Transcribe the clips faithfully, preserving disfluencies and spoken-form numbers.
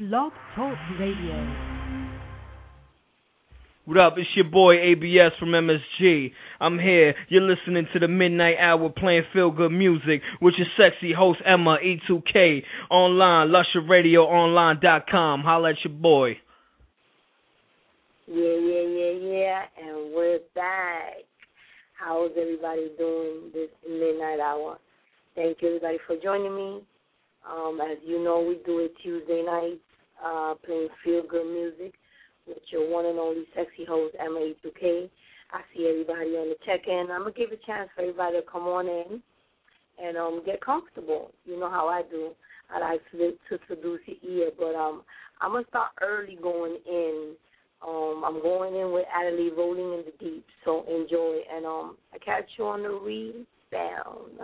Blog Talk Radio. What up? It's your boy A B S from M S G. I'm here. You're listening to the Midnight Hour playing feel-good music with your sexy host Emma E two K online, lusher radio online dot com. Holla at your boy. Yeah, yeah, yeah, yeah, and we're back. How is everybody doing this Midnight Hour? Thank you, everybody, for joining me. Um, as you know, we do it Tuesday nights, uh, playing feel-good music with your one and only sexy host, Emma E two K. I see everybody on the check-in. I'm going to give a chance for everybody to come on in and um, get comfortable. You know how I do. I like to, to seduce your ear, but um, I'm going to start early going in. Um, I'm going in with Adelaide Rolling in the Deep, so enjoy. And um, I catch you on the rebound.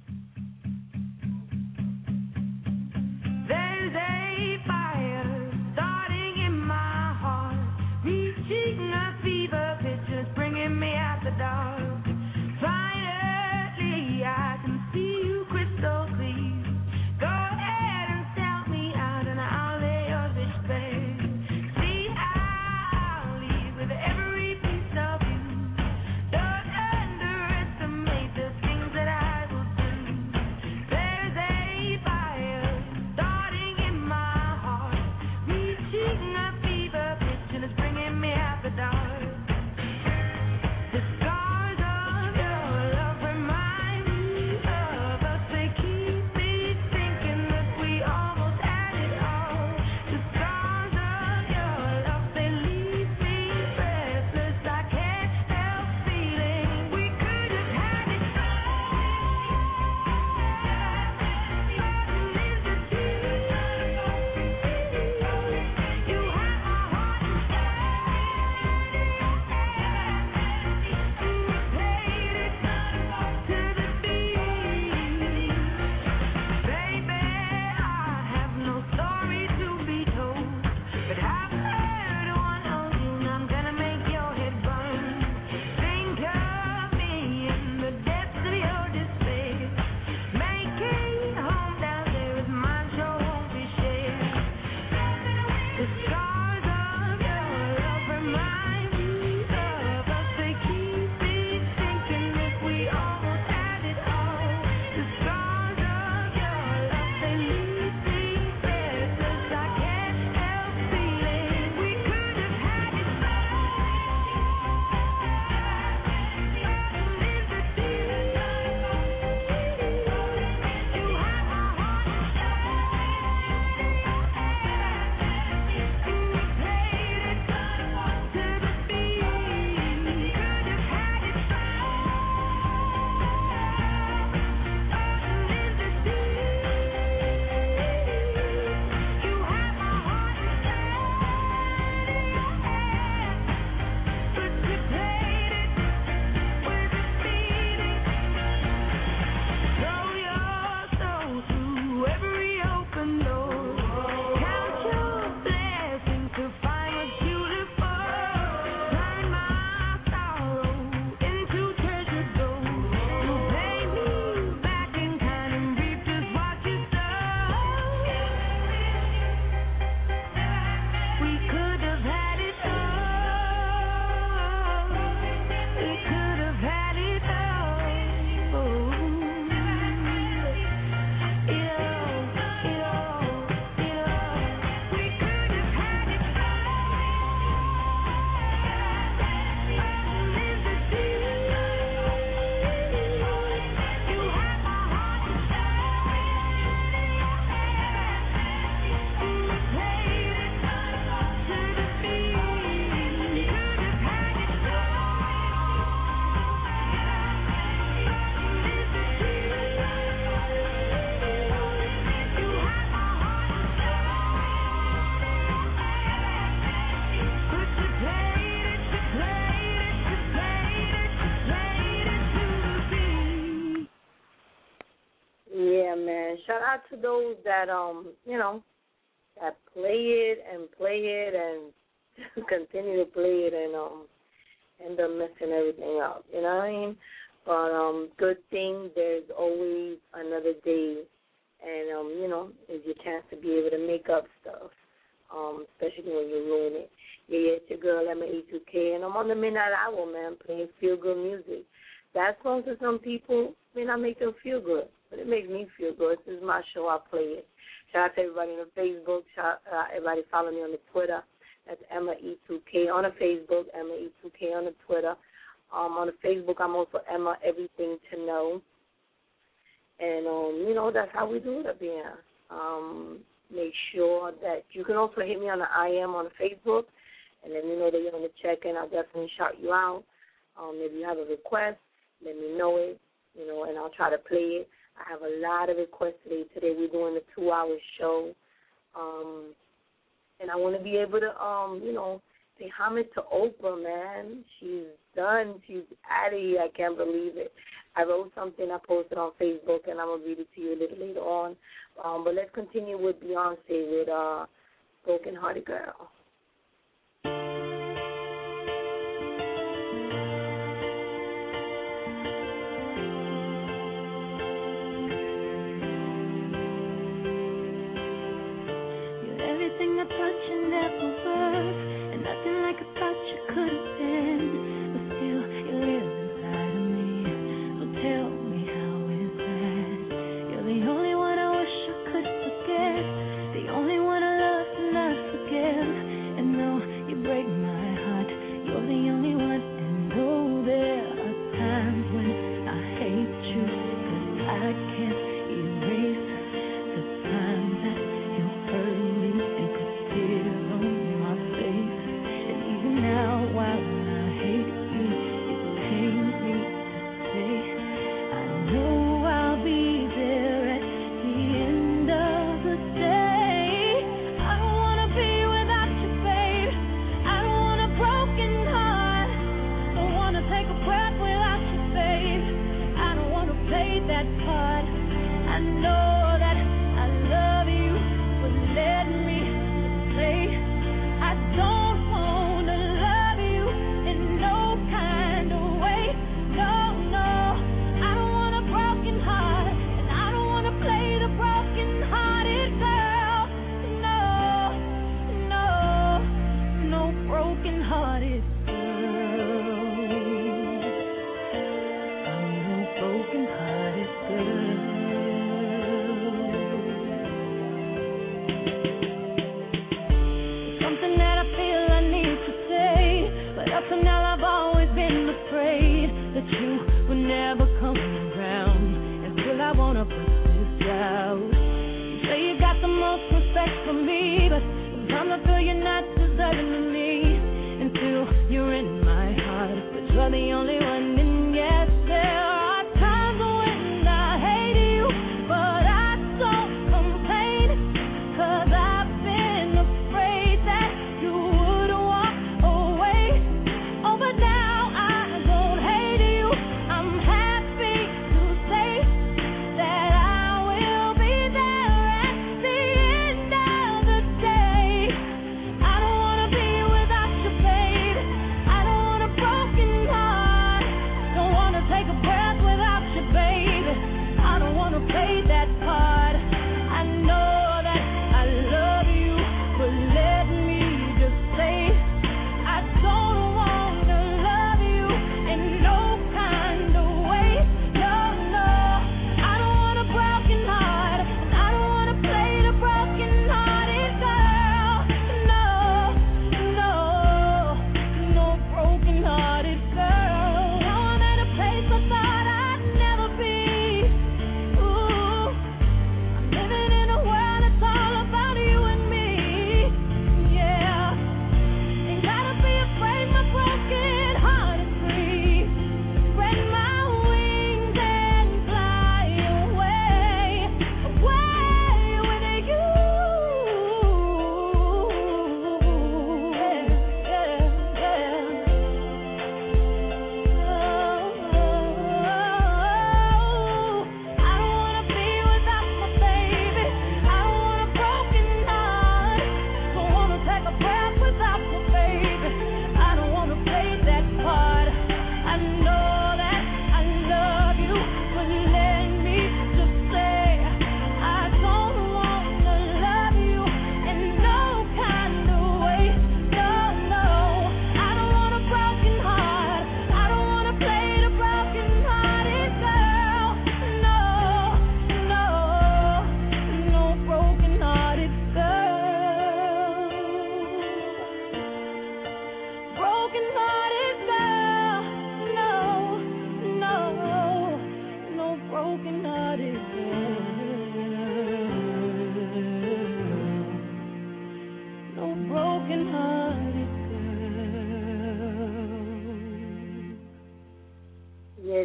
There's a fire starting in my heart, reaching a fever pitch, just bringing me out the dark. Finally, I can see you crystal clear. Go ahead and sell me out, and I'll lay your bitch bare. See, I'll leave with every piece of you. Don't underestimate the things that I will do. There's a fire starting in my heart, reaching a fever pitch, and it's bringing me out the dark. The scars of your love remind me of us. They keep me thinking that we almost had it all. The scars of your love, they leave me breathless. I can't help feeling we could have had it all. Is it true? You have my heart instead. You played it to the beat. Baby, I have no story to be told, but I've heard one of you, and I'm gonna make your head burn. Think of me in the depths of your despair. Making home down there is mine, sure won't be shared. The scars of your love remind me of us. They keep me thinking that we almost had it all. The scars of your love, they leave me breathless. I can't help feeling we could have had it Yeah, man. Shout out to those that, um, you know, that play it and play it and continue to play it and um end up messing everything up. You know what I mean? But um, good thing there's always another day, and um, you know, it's your chance to be able to make up stuff. um, especially when you ruin it. Yeah, yeah, it's your girl, Emma E two K, and I'm on the Midnight Hour, man, playing feel-good music. That song to some people may not make them feel good, but it makes me feel good. This is my show. I play it. Shout out to everybody on the Facebook. Shout out uh, everybody follow me on the Twitter. That's Emma E two K on the Facebook, Emma E two K on the Twitter. Um, on the Facebook, I'm also Emma Everything to Know. And, um, you know, that's how we do it up here. Um, make sure that you can also hit me on the I M on the Facebook, and let me know that you're on the check-in. I'll definitely shout you out. Um, if you have a request, let me know it, you know, and I'll try to play it. I have a lot of requests today. Today we're doing a two-hour show, um, and I want to be able to, um, you know, pay homage to Oprah, man. She's done. She's out of here. I can't believe it. I wrote something I posted on Facebook, and I'm going to read it to you a little later on. Um, but let's continue with Beyonce with uh, Broken Hearted Girl. Everything I touch and never worth, and nothing like I thought you could have been, but still you live inside of me. So tell me how is that? You're the only one I wish I could forget, the only one I love and I forgive. And though you break my heart, you're the only one. And though there are times when I hate you, 'cause I can't erase the time that you hurt me and put tears on my face. And even now, while I hate you, it pains me to say I know I'll be there at the end of the day. I don't wanna be without you, babe. I don't want a broken heart. Don't wanna take a breath without you, babe. I don't wanna play that part. I know that I love you, but let me say I don't wanna love you in no kind of way. No, no, I don't want a broken heart, and I don't wanna play the broken-hearted girl. No, no, no broken-hearted girl. I'm no broken-hearted girl. Something that I feel I need to say, but up to now I've always been afraid that you would never come around, and still I wanna put this out. You say you got the most respect for me, but sometimes I feel you're not deserving of me until you're in my heart, but you're the only one. And yes, there are times when I hate you, but I don't complain, 'cause I've been afraid that you would walk away. Oh, but now I don't hate you. I'm happy to say that I will be there at the end of the day. I don't wanna be without you, babe. I don't want a broken heart.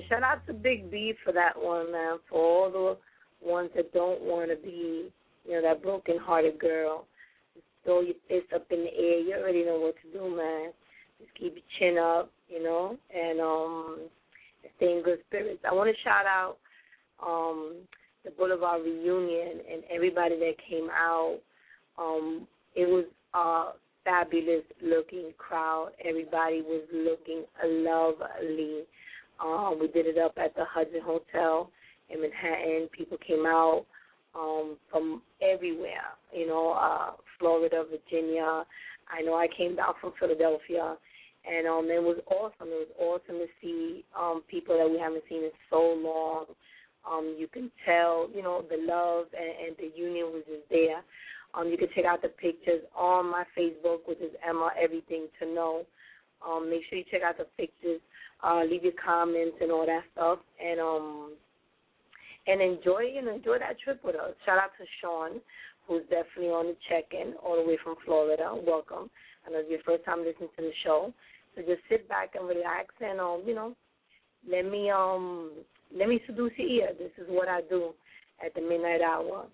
shout out to Big B for that one, man, for all the ones that don't want to be, you know, that broken-hearted girl. Just throw your fist up in the air. You already know what to do, man. Just keep your chin up, you know, and um, stay in good spirits. I want to shout out um, the Boulevard Reunion and everybody that came out. Um, it was a fabulous-looking crowd. Everybody was looking lovely. Um, we did it up at the Hudson Hotel in Manhattan. People came out um, from everywhere, you know, uh, Florida, Virginia. I know I came down from Philadelphia, and um, it was awesome. It was awesome to see um, people that we haven't seen in so long. Um, you can tell, you know, the love and, and the union was just there. Um, you can check out the pictures on my Facebook, which is Emma Everything to Know. Um, make sure you check out the pictures, uh, leave your comments and all that stuff, and um, and enjoy and enjoy that trip with us. Shout out to Sean, who's definitely on the check-in all the way from Florida. Welcome. I know it's your first time listening to the show, so just sit back and relax and um, you know, let me um, let me seduce your ear. This is what I do at the midnight hour.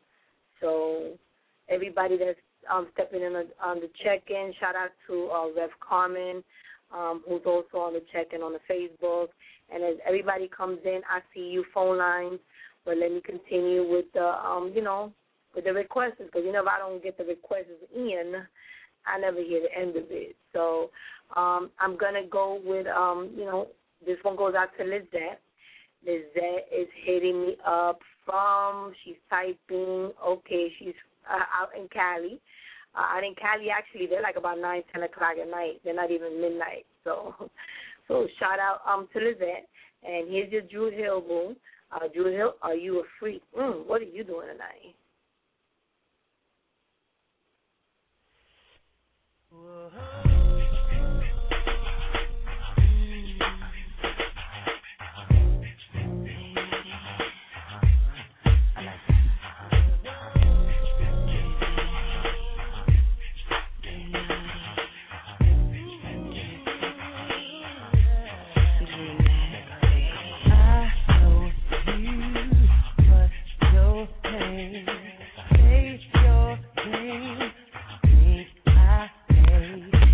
So everybody that's um, stepping in on the check-in, shout out to uh, Rev Carmen, um, who's also on the check-in on the Facebook. And as everybody comes in, I see you phone lines, but let me continue with the, um, you know, with the requests, because you know if I don't get the requests in, I never hear the end of it. So um, I'm going to go with, um, you know, this one goes out to Lizette. Lizette is hitting me up from, she's typing, okay, she's uh, out in Cali. Uh, out in Cali, actually, they're like about nine, ten o'clock at night. They're not even midnight. So so shout out um, to Lizette. And here's your Drew Hill, boo. Uh, Drew Hill, are you a freak? Mm, what are you doing tonight? Whoa. Take your game, think I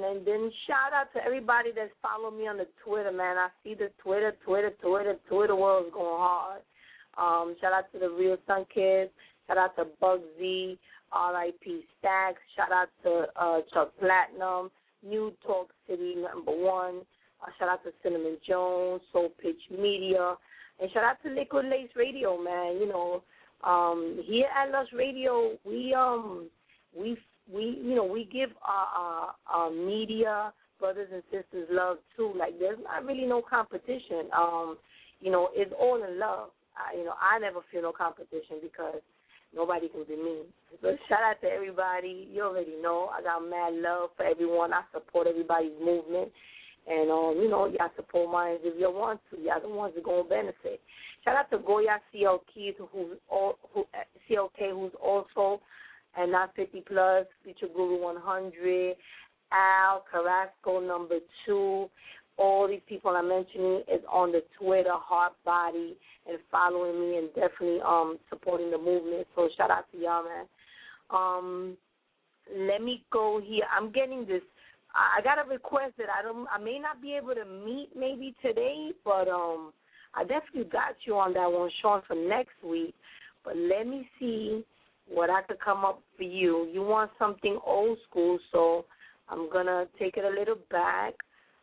And then shout out to everybody that's followed me on the Twitter, man. I see the Twitter, Twitter, Twitter, Twitter world's going hard. Um, shout out to the Real Sun Kids. Shout out to Bug Z, R I P Stacks. Shout out to uh, Chuck Platinum, New Talk City number one. Uh, shout out to Cinnamon Jones, Soul Pitch Media. And shout out to Liquid Lace Radio, man. You know, um, here at Lush Radio, we um we we you know we give our, our, our media brothers and sisters love too. Like there's not really no competition. Um, you know, it's all in love. I, you know, I never feel no competition because nobody can be me. So shout out to everybody. You already know I got mad love for everyone. I support everybody's movement. And, um, you know, y'all support mine if you want to. Y'all the ones that going to benefit. Shout out to Goya C L K, who's, all, who, C L K, who's also and not fifty plus, Future Guru one hundred, Al, Carrasco number two. All these people I'm mentioning is on the Twitter, Heart Body, and following me and definitely um supporting the movement. So shout out to y'all, man. Um, let me go here. I'm getting this. I got a request that I don't. I may not be able to meet maybe today, but um, I definitely got you on that one, Sean, for next week. But let me see what I could come up for you. You want something old school, so I'm gonna take it a little back.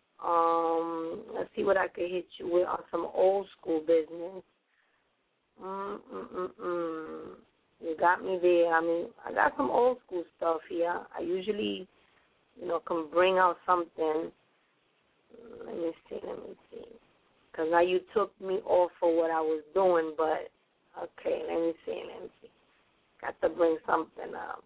Um, let's see what I could hit you with on some old school business. Mm mm mm mm. You got me there. I mean, I got some old school stuff here. I usually, you know, can bring out something. Let me see. Let me see. Because now you took me off for what I was doing, but okay. Let me see. Let me see. Got to bring something up.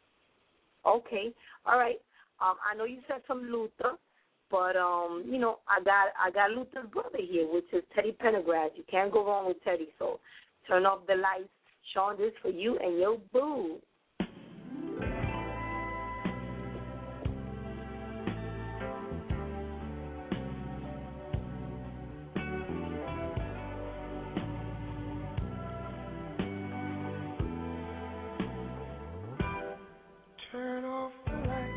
Okay. All right. Um, I know you said some Luther. But um, you know, I got I got Luther's brother here, which is Teddy Pendergrass. You can't go wrong with Teddy. So turn off the lights. Sean, this for you and your boo. Turn off the lights.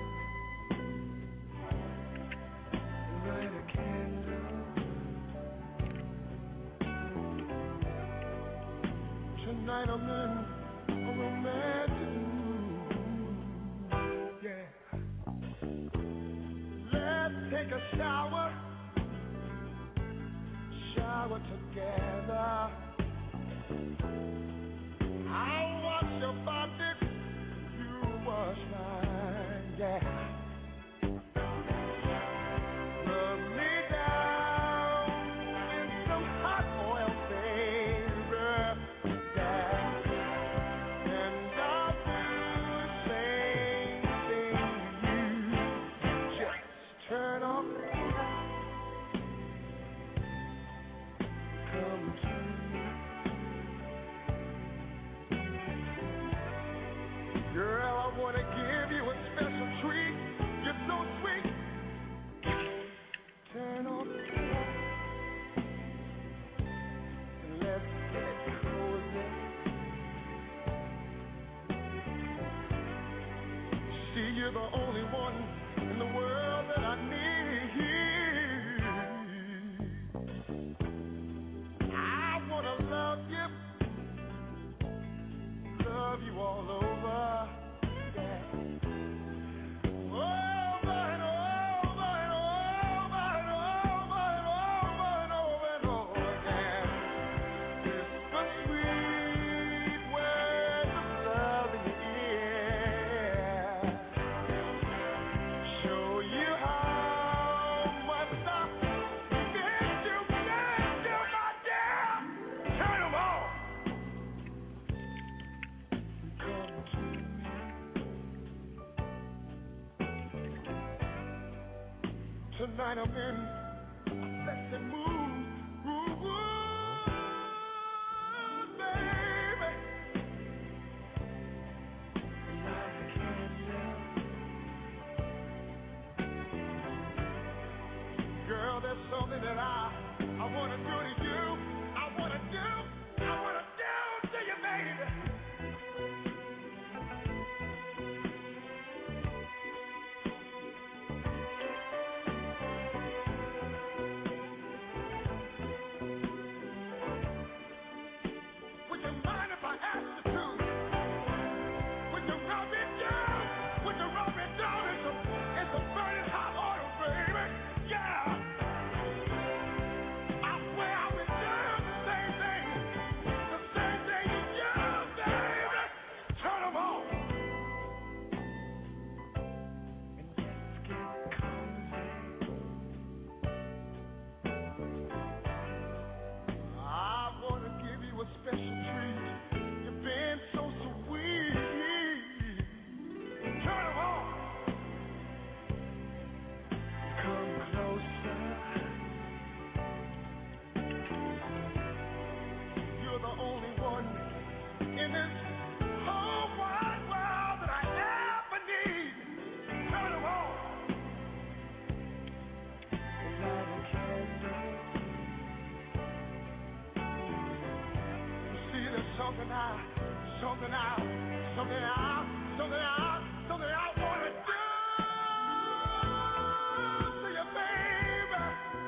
Light a candle. Tonight I'm in a romantic mood. Yeah. Let's take a shower. Shower together. I'll wash your body. You wash mine. Yeah. You're the only one in the world that I need. I want to love you, love you all over. Yeah. Over and over and over and over and over and over and over again. It's the sweet words of love in your ear. Show you how much I miss you, miss you, my dear. Turn 'em on. Come to me. Tonight I'm in a sexy mood. Ooh, ooh, baby. Light a candle. Girl, there's something that I I want to do to you. I want to do. I want to do to you, baby. something I, something I, something I, something I wanna do to you, baby.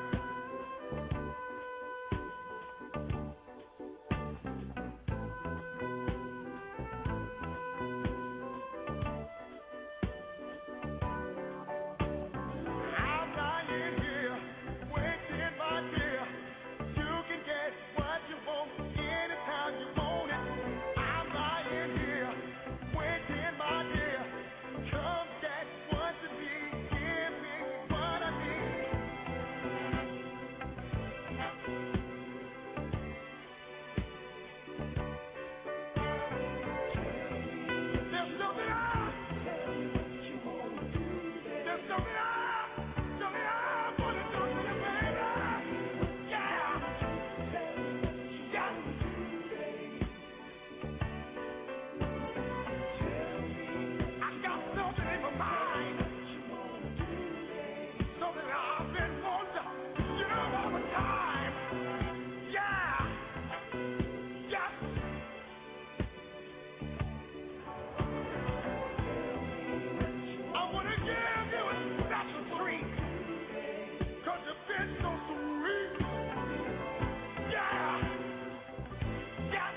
I'm lying here, waiting, my dear. You can get what you want anytime you want it. I'm lying here, waiting, my dear. Come get what you need, give me what I need. There's something I, there's something I, something I wanna do to you, baby. Yeah, yeah. I got something in my mind, something I've been wanting to do all the time. Yeah, yeah. I wanna give you a special treat, 'cause you've been so sweet. Yeah, yeah.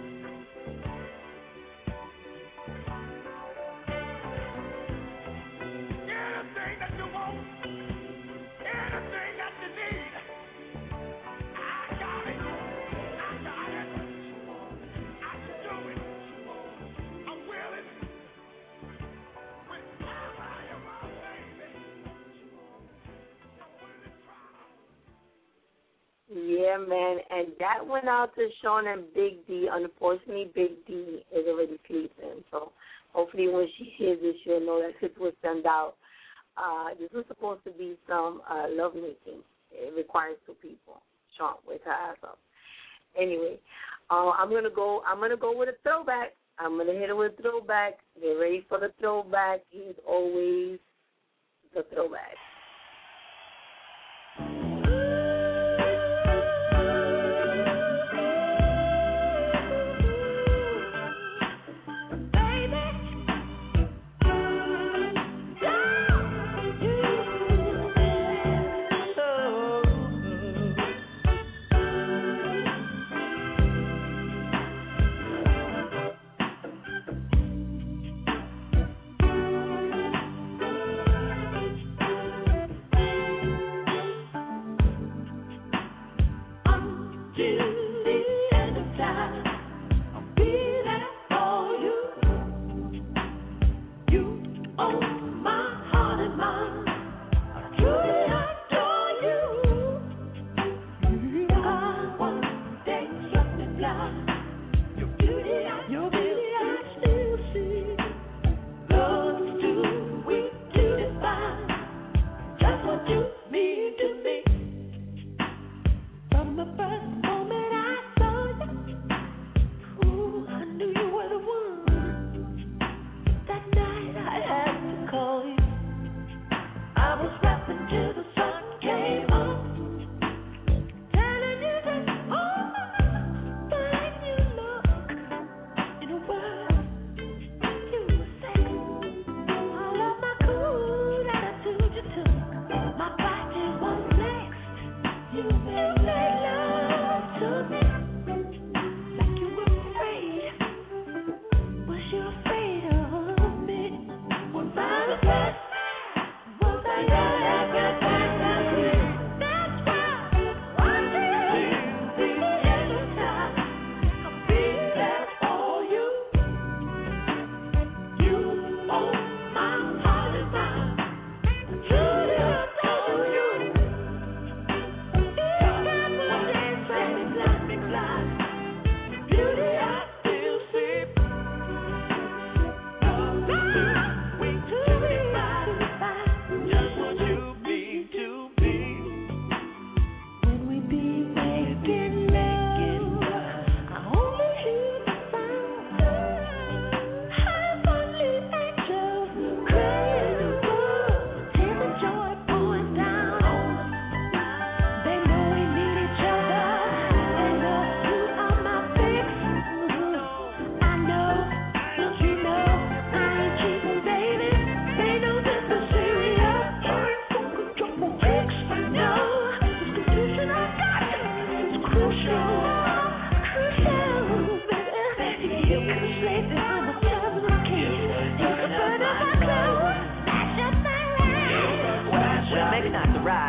Anything that you want, anything that you need, I got it. I got it. I can do it. I'm willing. Whenever I am my baby, I'm willing to try. Yeah, man, and that went out to Sean and Big D. Unfortunately, Big D is already sleeping, so hopefully when she hears this, she'll know that this was sent out. Uh, this was supposed to be some uh, love making. It requires two people. Sean, wake her ass up. Anyway, uh, I'm gonna go. I'm gonna go with a throwback. I'm gonna hit it with a throwback. Get ready for the throwback. He's always the throwback. Thank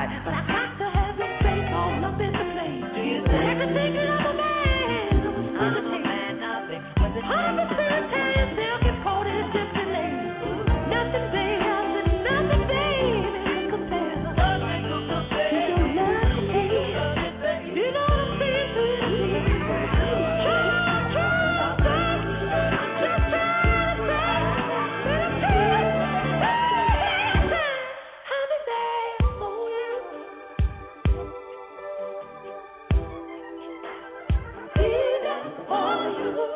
but I got to have your face all up in the place. Do you think everything you love a man? I'm a man, nothing. I'm a tell yourself get caught in a different lane. Nothing, baby, I said nothing, baby, can compare. Nothing can compare. You don't love me, you know what I'm saying to you. Try, try, try, just try to say, I'll be there for you. Be there for you.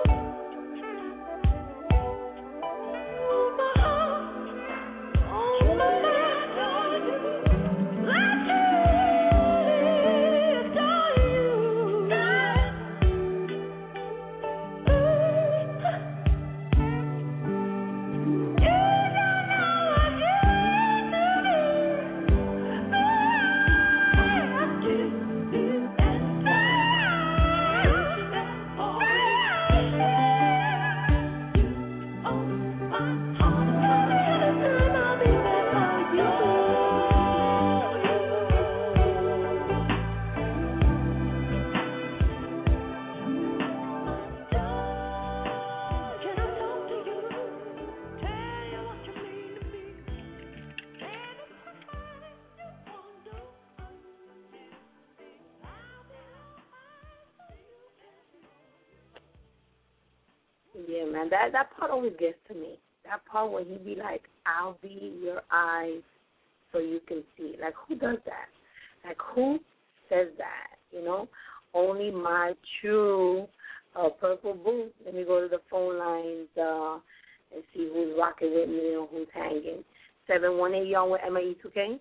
Oh, my heart, oh, my mind, like you, adore you. You don't know what you do. I do, do, and Yeah, man, that that part always gets to me. That part when he be like, "I'll be your eyes, so you can see." Like, who does that? Like, who says that? You know, only my true uh, purple boots. Let me go to the phone lines uh, and see who's rocking with me or who's hanging. Seven one eight, you on with Emma E two K?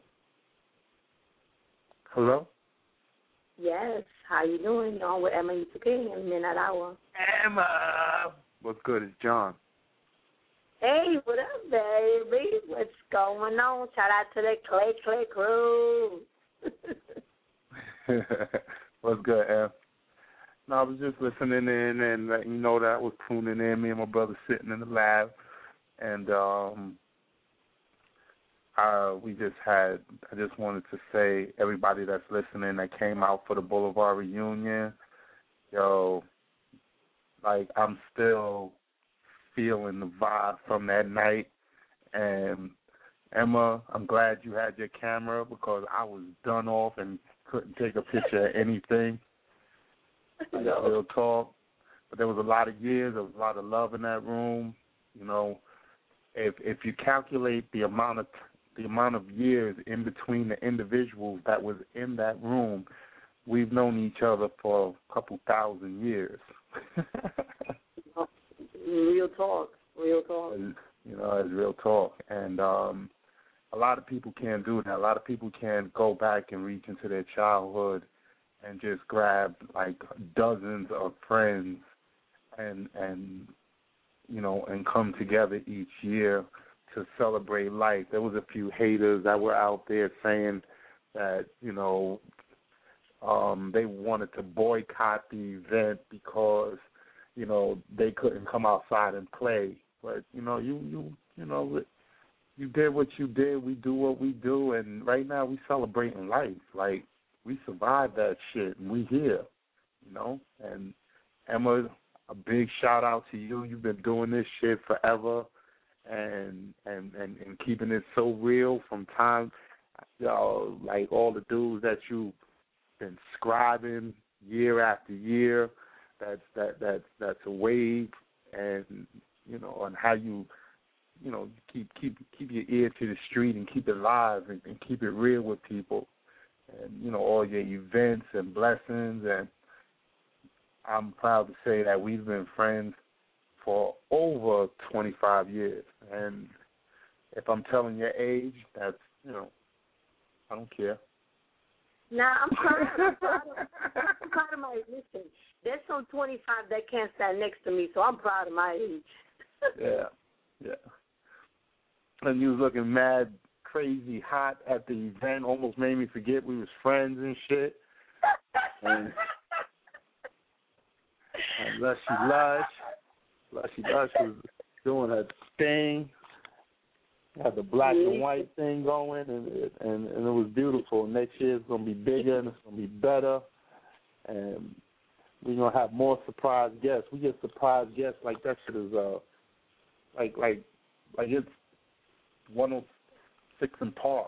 Hello? Yes. How you doing? You on with Emma E two K in Midnight Hour? Emma! What's good? It's John. Hey, what up, baby? What's going on? Shout out to the Clay Clay crew. What's good, Em? No, I was just listening in and letting you know that I was tuning in. Me and my brother sitting in the lab, and um, uh, we just had. I just wanted to say, everybody that's listening that came out for the Boulevard reunion, yo, like I'm still feeling the vibe from that night. And Emma, I'm glad you had your camera because I was done off and couldn't take a picture of anything. Like, real talk. But there was a lot of years, there was a lot of love in that room. You know, if if you calculate the amount of the amount of years in between the individuals that was in that room, we've known each other for a couple thousand years. Real talk, real talk. You know, it's real talk. And um, a lot of people can't do that. A lot of people can't go back and reach into their childhood and just grab like dozens of friends and and you know and come together each year to celebrate life. There was a few haters that were out there saying that, you know, um, they wanted to boycott the event because, you know, they couldn't come outside and play. But, you know, you, you, you know, you did what you did. We do what we do. And right now we celebrating life. Like, we survived that shit, and we here, you know. And, Emma, a big shout-out to you. You've been doing this shit forever and and, and, and keeping it so real from time, you know, like all the dudes that you've been scribing year after year. That's that that that's a wave, and you know, and how you, you know, keep keep keep your ear to the street and keep it live and, and keep it real with people, and you know, all your events and blessings. And I'm proud to say that we've been friends for over twenty-five years. And if I'm telling your age, that's, you know, I don't care. Nah, I'm proud. I'm proud of, I'm proud of my listen. There's some twenty-five that can't stand next to me, so I'm proud of my age. Yeah, yeah. And you was looking mad, crazy, hot at the event. Almost made me forget we was friends and shit. And, and Lushy Lush, Lushy Lush was doing her thing. Had the black Yeah. and white thing going, and it, and and it was beautiful. Next year it's gonna be bigger and it's gonna be better, and we're gonna have more surprise guests. We get surprise guests like that shit is uh like like like it's one oh six in Park.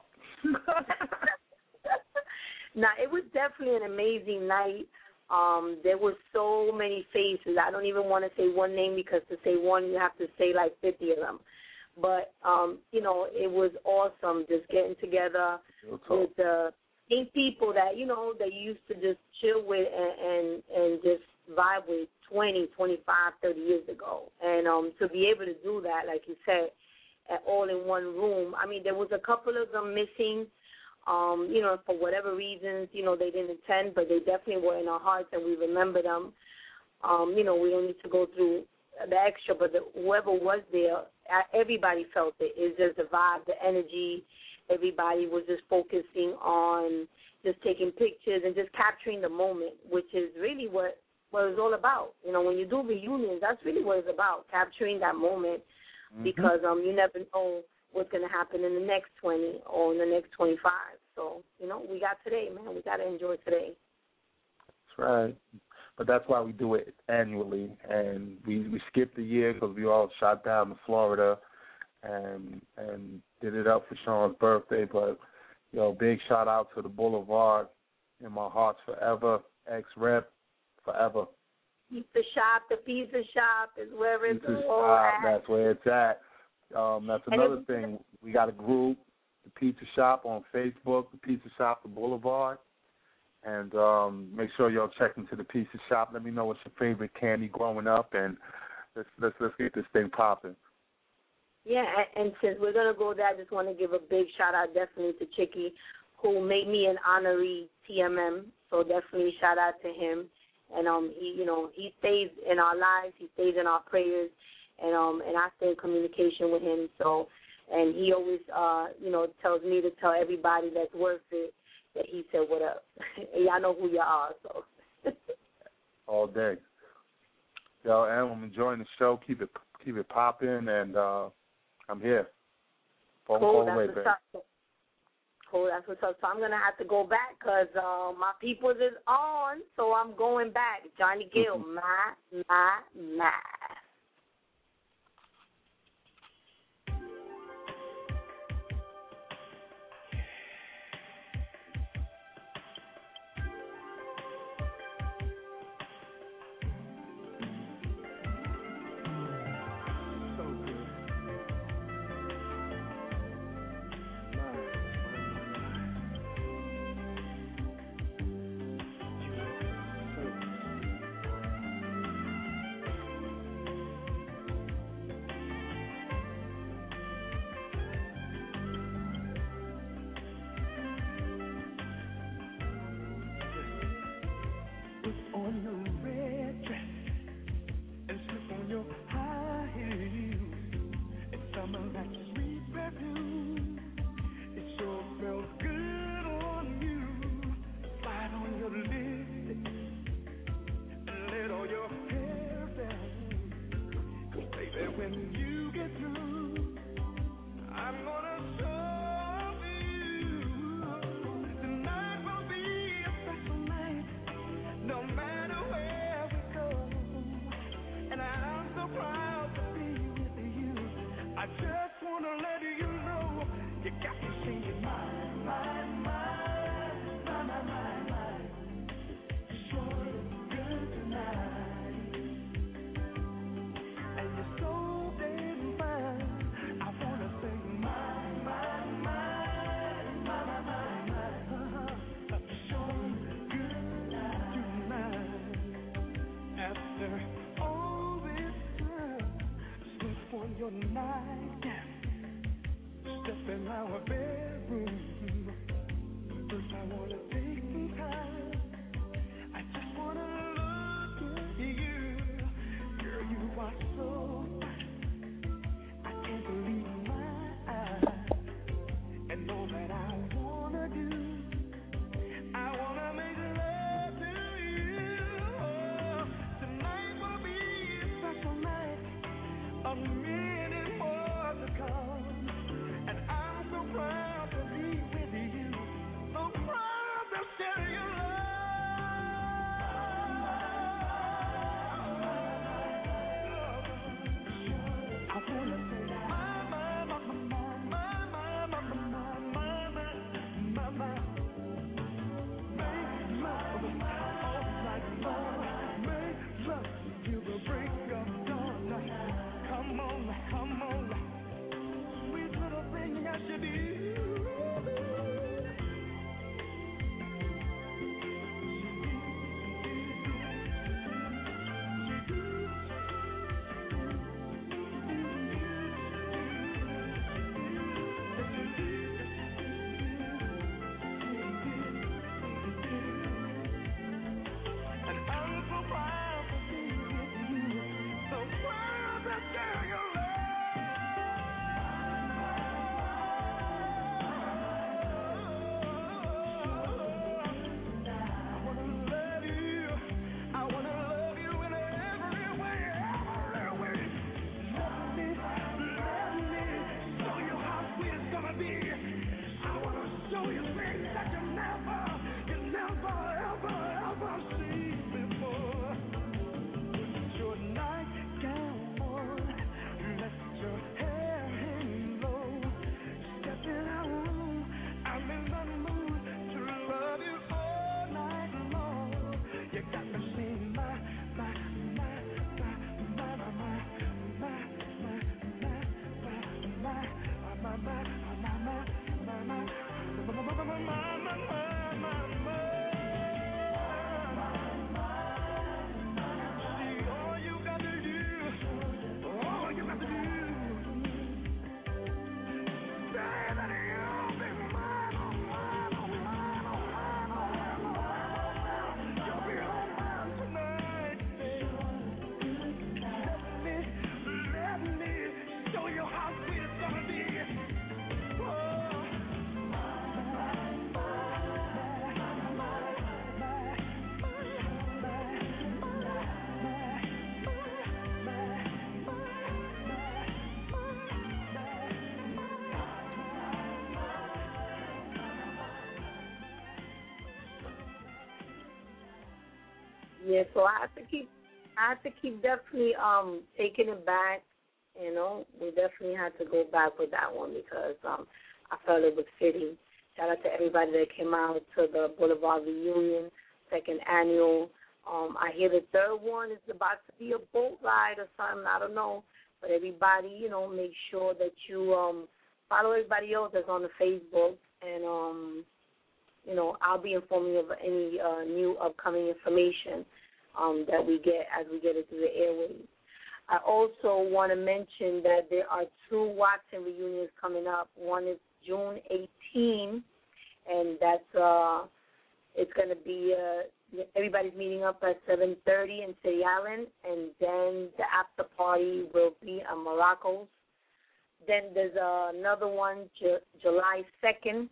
Now, it was definitely an amazing night. Um, there were so many faces. I don't even want to say one name because to say one, you have to say like fifty of them. But, um, you know, it was awesome just getting together with the eight people that, you know, that you used to just chill with and, and, and just vibe with twenty, twenty-five, thirty years ago. And um, to be able to do that, like you said, at all in one room. I mean, there was a couple of them missing. Um, you know, for whatever reasons, you know, they didn't attend, but they definitely were in our hearts, and we remember them. Um, you know, we don't need to go through the extra, but the, whoever was there, everybody felt it. It's just the vibe, the energy. Everybody was just focusing on just taking pictures and just capturing the moment, which is really what, what it's all about. You know, when you do reunions, that's really what it's about, capturing that moment, mm-hmm. because um, you never know what's going to happen in the next twenty or in the next twenty-five. So, you know, we got today, man. We got to enjoy today. That's right. But that's why we do it annually. And we, we skipped a year because we all shot down to Florida and and did it up for Sean's birthday. But, you know, big shout out to the Boulevard, in my hearts forever, ex-rep forever. Pizza Shop, the Pizza Shop is where it's Pizza all Shop, at. that's where it's at. Um, that's another thing. We got a group, the Pizza Shop on Facebook, the Pizza Shop, the Boulevard. And um, make sure y'all check into the Pizza Shop. Let me know what's your favorite candy growing up, and let's let's let's get this thing popping. Yeah, and, and since we're gonna go there, I just want to give a big shout out definitely to Chicky, who made me an honorary T M M. So definitely shout out to him. And um, he, you know, he stays in our lives, he stays in our prayers, and um, and I stay in communication with him. So, and he always, uh, you know, tells me to tell everybody that's worth it that he said what up. And y'all know who you are, so. All day. Yo, and I'm enjoying the show. Keep it keep it popping, and uh, I'm here. Phone cool, call that's away, what's baby. up. Cool, that's what's up. So I'm going to have to go back because uh, my people is on, so I'm going back. Johnny Gill, my, my, my. On your red dress and slip on your high heels and summer that sweet perfume. It sure smells good on you. Slide on your lipstick and let all your hair down. 'Cause baby, when you get through, I'm gonna show you tonight will be a special night. No matter where we go, and I'm so proud to be with you. I just wanna let you know you got me singing my, my, my, my, my, my, my. You sure look good tonight, and you're so damn fine. I wanna say my, my, my, my, my, my, my. Uh-huh. You sure look good tonight. After all this time, slip on your nightgown, step in our bedroom. First I wanna take some time. I just wanna look at you. Girl, you are so fine. I can't believe my eyes. And all that I wanna do, I wanna make love to you. Oh, tonight will be a special night, a minute more to come. Yeah, so I have to keep, I have to keep definitely um taking it back. You know, we definitely had to go back with that one because um I felt it was fitting. Shout out to everybody that came out to the Boulevard reunion, second annual. Um, I hear the third one is about to be a boat ride or something. I don't know, but everybody, you know, make sure that you um follow everybody else that's on the Facebook and um. You know, I'll be informing you of any uh, new upcoming information um, that we get as we get it through the airwaves. I also want to mention that there are two Watson reunions coming up. One is June eighteenth, and that's uh, it's going to be uh, everybody's meeting up at seven thirty in City Island, and then the after party will be at Morocco's. Then there's uh, another one, Ju- July second.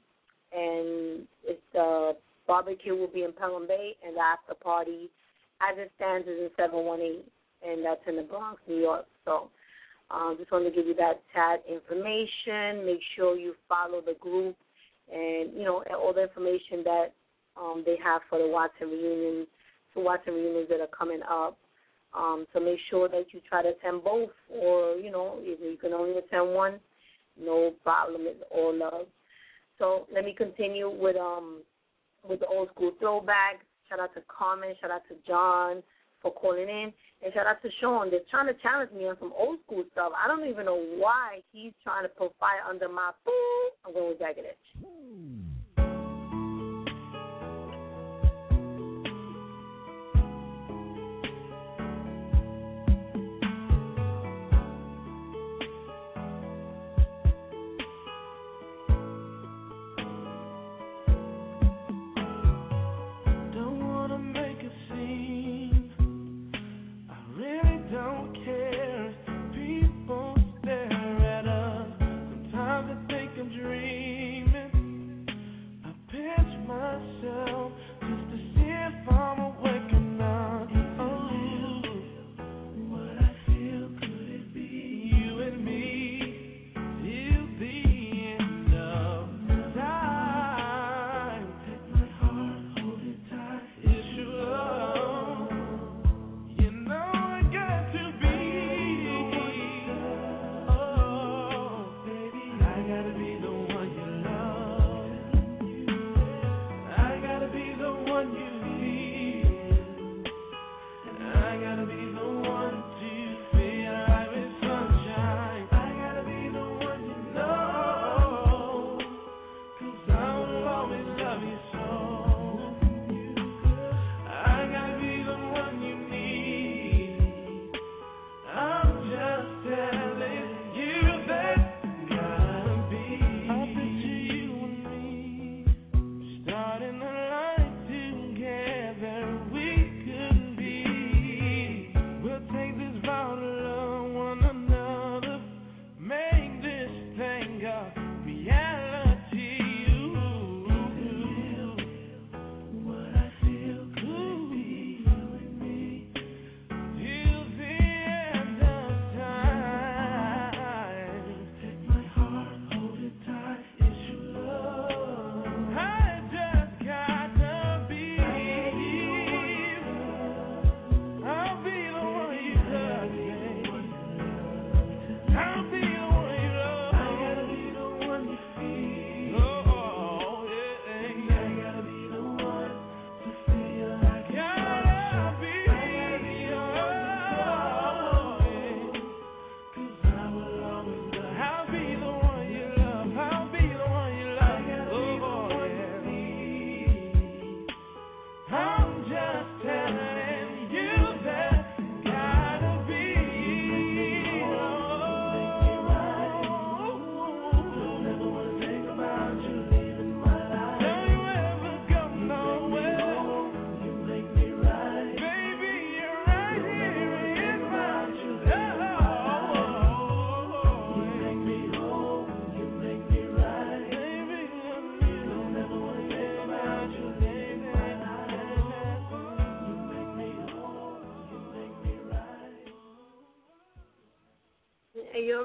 And it's uh, barbecue will be in Pelham Bay, and the after party, as it stands, is in seven one eight, and that's in the Bronx, New York. So um, just wanted to give you that tad information. Make sure you follow the group, and you know all the information that um, they have for the Watson reunions, two Watson reunions that are coming up. Um, so make sure that you try to attend both, or you know if you can only attend one, no problem. It's all love. So let me continue with um with the old school throwback. Shout out to Carmen, shout out to John for calling in, and shout out to Sean. They're trying to challenge me on some old school stuff. I don't even know why he's trying to put fire under my food. I'm going with Jagged Edge.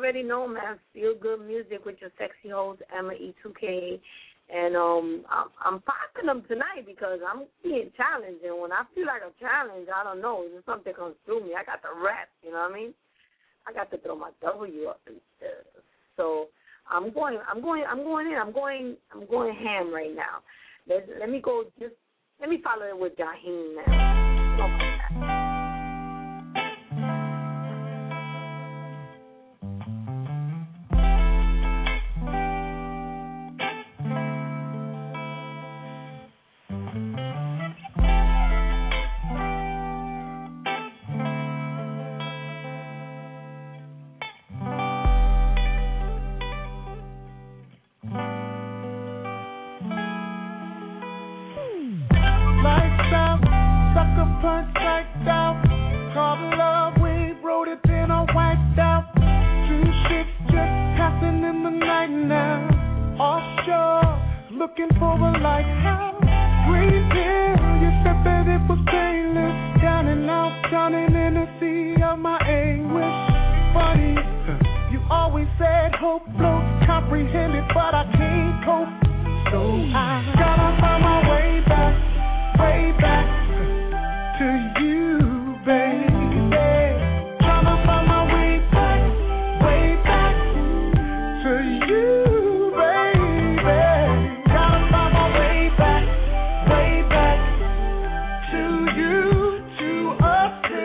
already know, man. Feel good music with your sexy host, Emma E two K. And um, I'm, I'm popping them tonight because I'm being challenged. And when I feel like a challenge, I don't know, if something comes through me, I got to rap, you know what I mean? I got to throw my W up and stuff. So I'm going, I'm going, I'm going in, I'm going, I'm going ham right now. Let, let me go, just let me follow it with Jaheim now. Okay. Punch psyched out, called love, we wrote it, then I wiped out. Two ships just passing in the night now. Offshore, looking for a lighthouse. Green hill, you said that it was painless. Down and out, drowning in the sea of my anguish. Funny, you always said hope floats comprehended, but I can't cope. So I gotta find my way back, way back to you, baby. Tryna find my way back, way back to you, baby. Gotta find my way back, way back to you, to us, to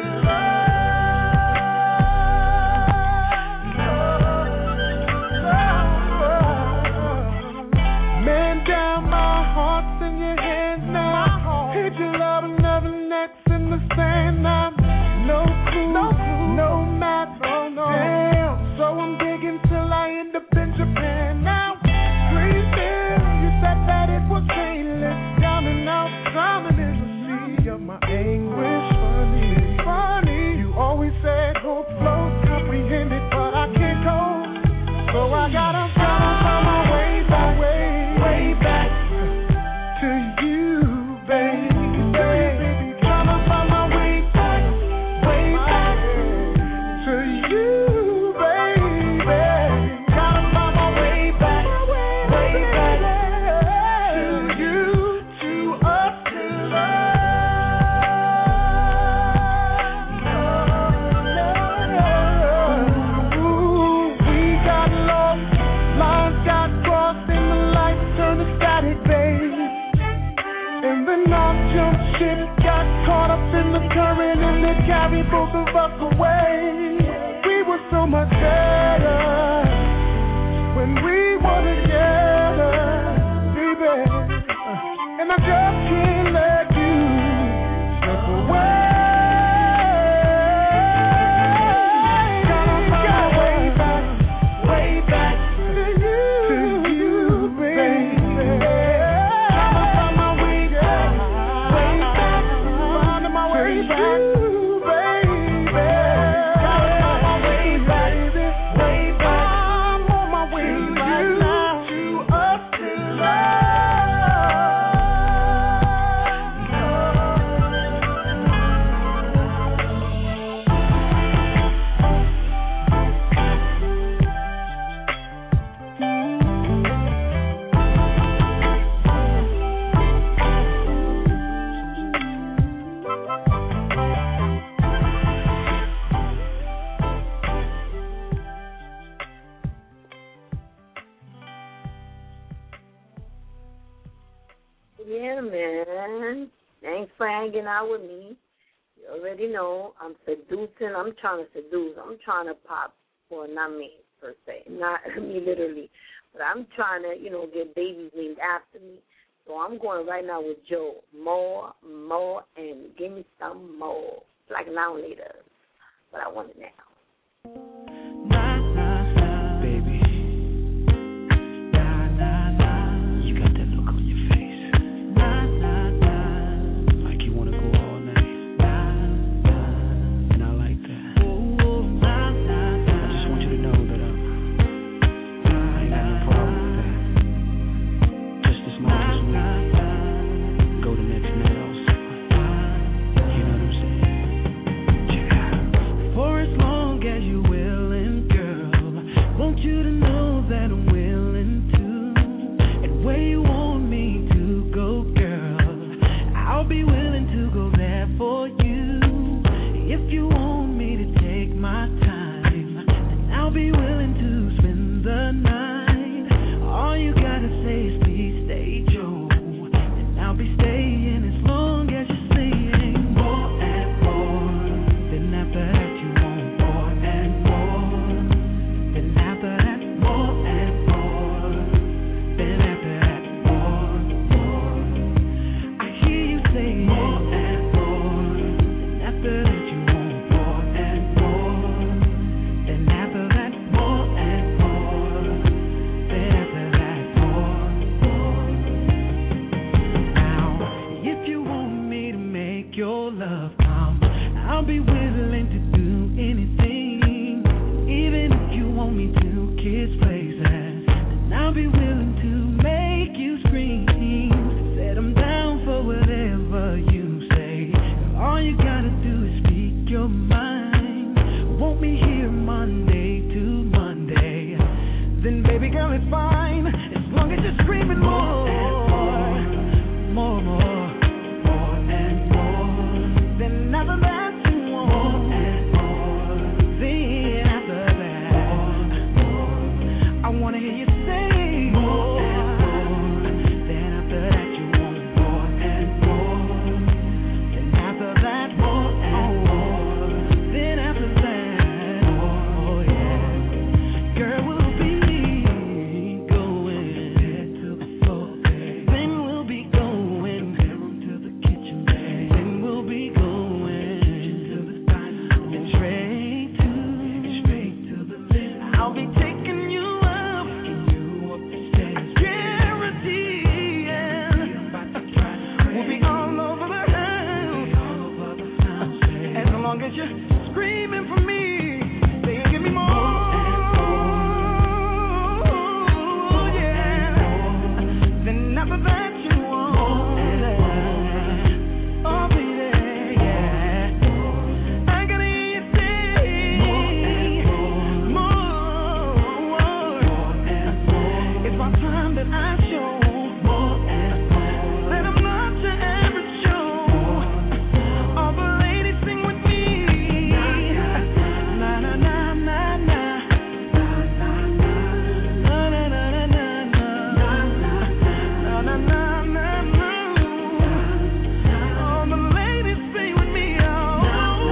love. Man down, my heart's in your hands now. Hit your love another next in the sand. I'm no clue, no, clue, no map, oh no. Damn, so I'm digging till I end up in Japan now. Dreaming, you said that it was painless. Down and out, drowning in the sea of my anguish. Funny, funny, you always said hope flows comprehended, but I can't go. So I gotta find my way back, way, way back to you, baby. Current and it carried both of us away. We were so much better when we were together, baby. And I just can't let you slip away. Gotta find way back, way back to you, to you, baby. Gotta find my way back, way back, finding my way back. You, baby. Gotta find my way back, way back. I'm on my way right now to us, to love. Yeah, man. Thanks for hanging out with me. You already know I'm seducing. I'm trying to seduce. I'm trying to pop, well, not me per se, not me literally, but I'm trying to, you know, get babies named after me. So I'm going right now with Joe. More, more, and give me some more. It's like now later, but I want it now. For as long as you will it's fine. As long as you're screaming more, more, more, more and more. Then after that you want more and more. Then after that, more. I wanna hear you say more and more. Then after that you want more and more. Then after that more and more. Then after that, oh yeah, girl, we'll be going to the floor. Then we'll be going to the kitchen. Then we'll be going to the and straight to straight to the list. I'll be taking you up, you up the stairs. Guarantee, yeah. We'll be all over the house. As long as you're screaming for me, say give me more, yeah. Then after that you want it. Oh baby, yeah. I gotta hear you say more. It's my time that I show. Let 'em not your average show. All the ladies sing with me. Na na na na na. Na na na na na. Na na na na na. All the ladies sing with me. Oh,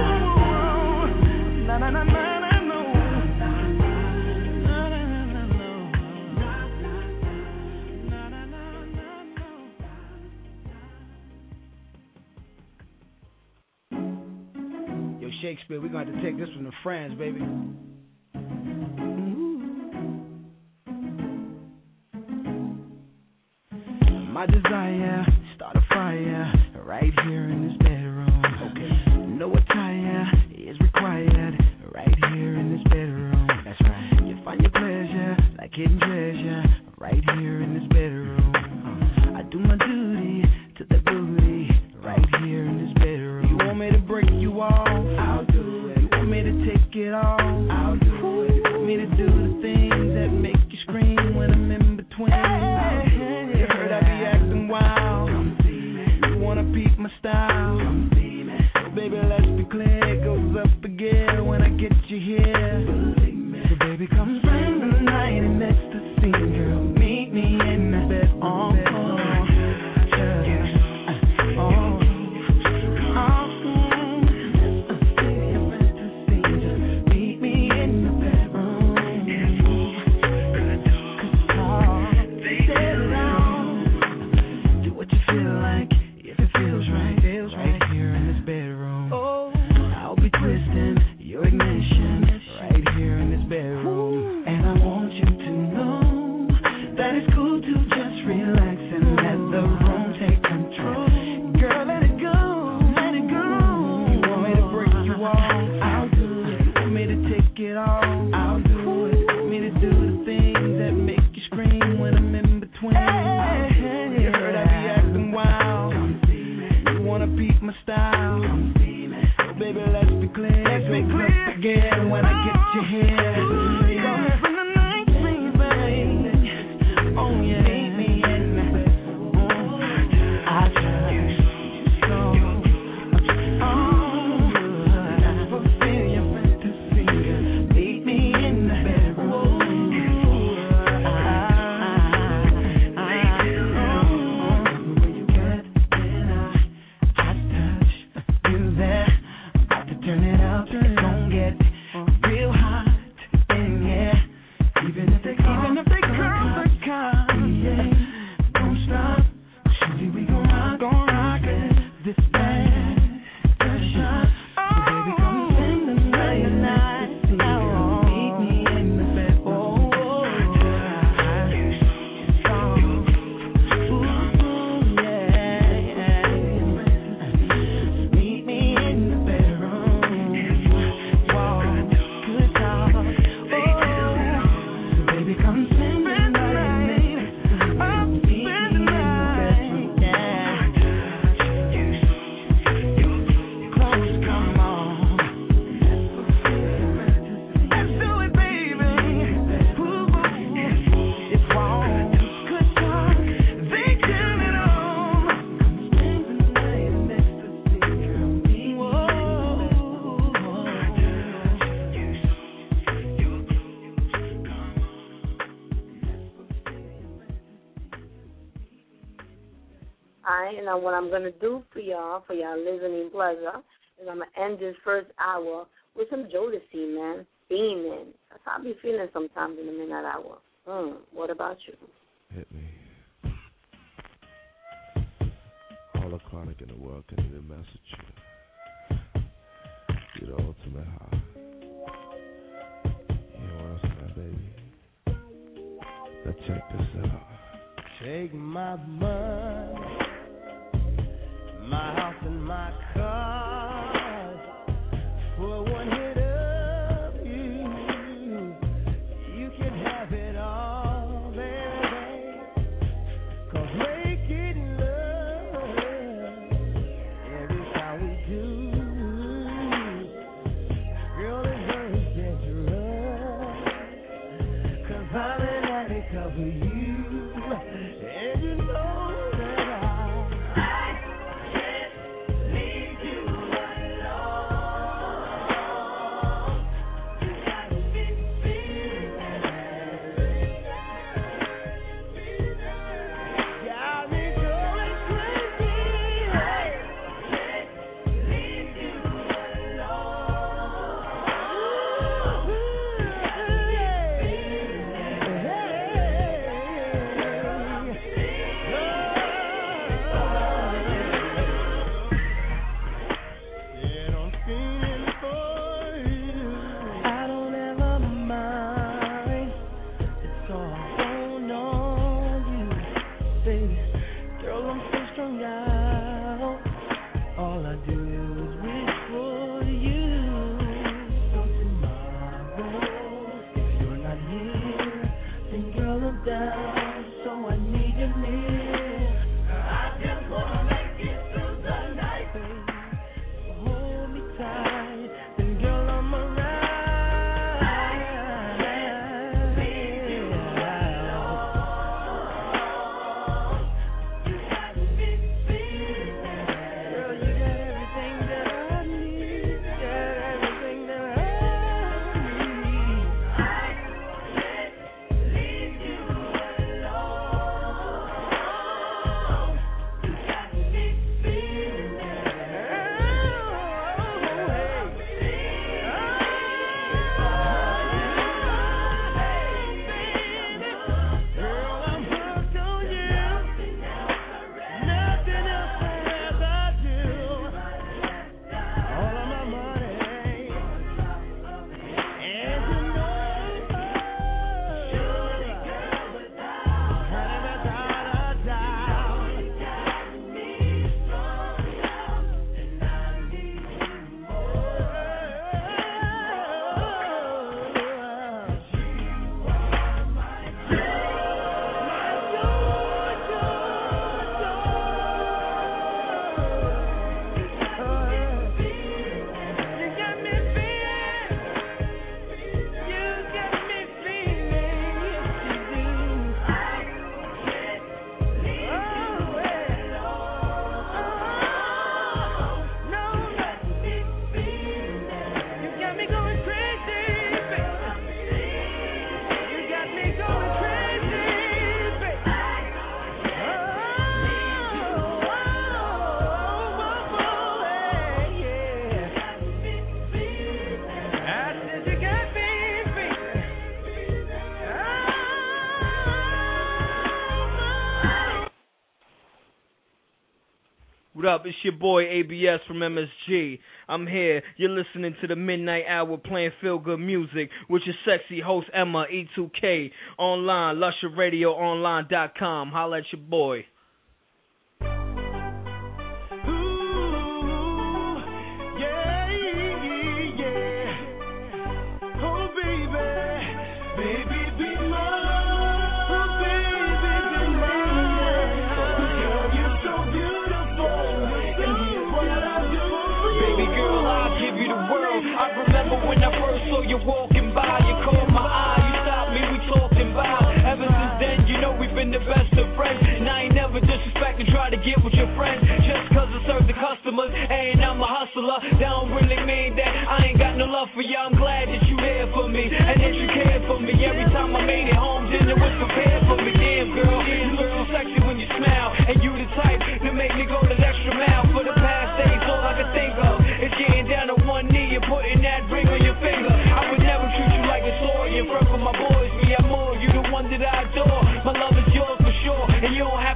na na na na na no. Na na na na no. Na na na na no. Yo, Shakespeare, we're going to have to take this one to France, baby. My desire, start a fire right here in this bedroom. Okay. No attire is required right here in this bedroom. That's right. You find your pleasure like hidden treasure right here in this bedroom. Uh, I do my duty to the booty right here in this bedroom. You want me to break you off? I'll do it. You want me to take it all? I'll do it. You want me to do the things that make you scream when I'm in between? You heard I be acting wild. You wanna peep my style? So baby, let's be clear, it goes up again when I get you here. So baby, come spend the night in ecstasy, girl. Meet me in that bed. Oh, oh, yeah. Oh, oh. Just meet me in the bedroom. 'Cause all day long, do what you feel like, if it feels right, feels right here in this bedroom. I'll be twisting your ignition right here in this bedroom. And I want you to know that it's cool to just relax and let the room take control. Girl, let it go, let it go. You want me to break you off? I'll do it. You want me to take it all? I'll do it. You want me to do the things that make you scream when I'm in between? You heard I be acting wild. You wanna peep my style? So baby, let's be clear. Let's be clear again when I get you here. From the night, baby. Oh, All right, and now what I'm going to do for y'all, for y'all listening pleasure, is I'm going to end this first hour with some Jodeci, man. Beaming. That's how I be feeling sometimes in the midnight hour. Hmm, what about you? Hit me. All the chronic in the world can even mess with you. You're the ultimate high. You know what I'm saying, baby? Now check this out. Take my money, my house and my cars, for one hit of you, you can have it all, baby, 'cause making love, that is how we do, girl, it's very dangerous, 'cause I'm an addict of you. And you know that I, I can't leave you alone. You got me feeling, got me going crazy. I can't leave you alone. You got me down, so I need you near. I just wanna make it through the night, baby. So hold me tight, then girl I'm around. Leave you alone. You got me feeling, girl, you got everything that I need, got everything that I need. I can't leave you What up? It's your boy A B S from M S G. I'm here. You're listening to the Midnight Hour playing feel good music with your sexy host Emma E two K online, lusher radio online dot com. Holla at your boy. When I first saw you walking by, you caught my eye, you stopped me, we talking about. Ever since then, you know we've been the best of friends. And I ain't never disrespect and try to get with your friends. Just cause I serve the customers, and I'm a hustler. That don't really mean that I ain't got no love for you. I'm glad that you there for me, and that you cared for me. Every time I made it home, dinner was prepared for me. Damn girl, you look so sexy when you smile, and you the type to make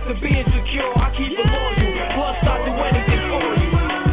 to being secure. I keep it loyal, plus I do anything for you.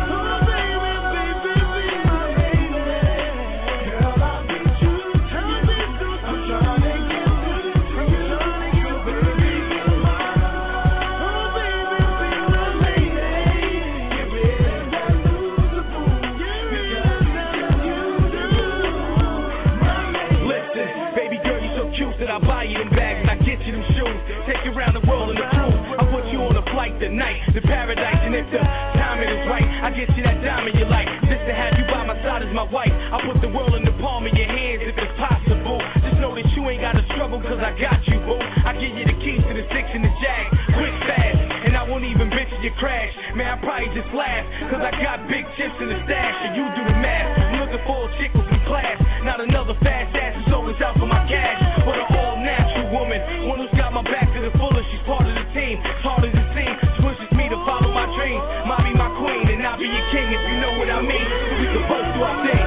I buy you them bags and I get you them shoes. Take you around the world in the cruise. I put you on a flight tonight to paradise, and if the timing is right, I get you that diamond you like. Just to have you by my side as my wife. I put the world in the palm of your hands if it's possible. Just know that you ain't gotta struggle cause I got you, boo. I give you the keys to the six and the jag, quick fast, and I won't even bitch your crash. Man, I probably just laugh cause I got big chips in the stash, and you do the math. I'm looking for a chick with some class, not another fast ass who's always out for my cash, but an all-natural woman, one who's got my back to the fullest. She's part of the team, it's hard as it seems. She pushes me to follow my dreams. Might be my queen and I'll be your king if you know what I mean. So we can both do our thing.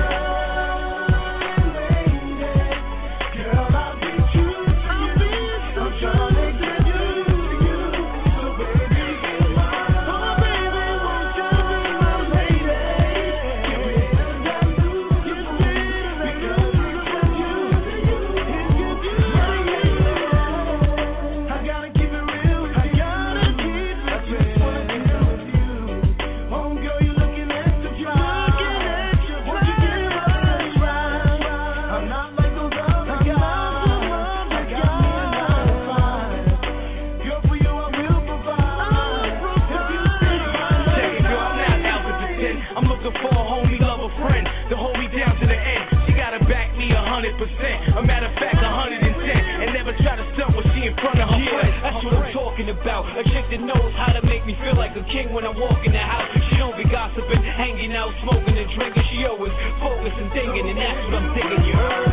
A matter of fact, one hundred ten, and never try to stunt when she in front of her yeah, friends. That's what I'm talking about. A chick that knows how to make me feel like a king when I walk in the house. She don't be gossiping, hanging out, smoking and drinking. She always focused and thinking, and that's what I'm thinking. You heard?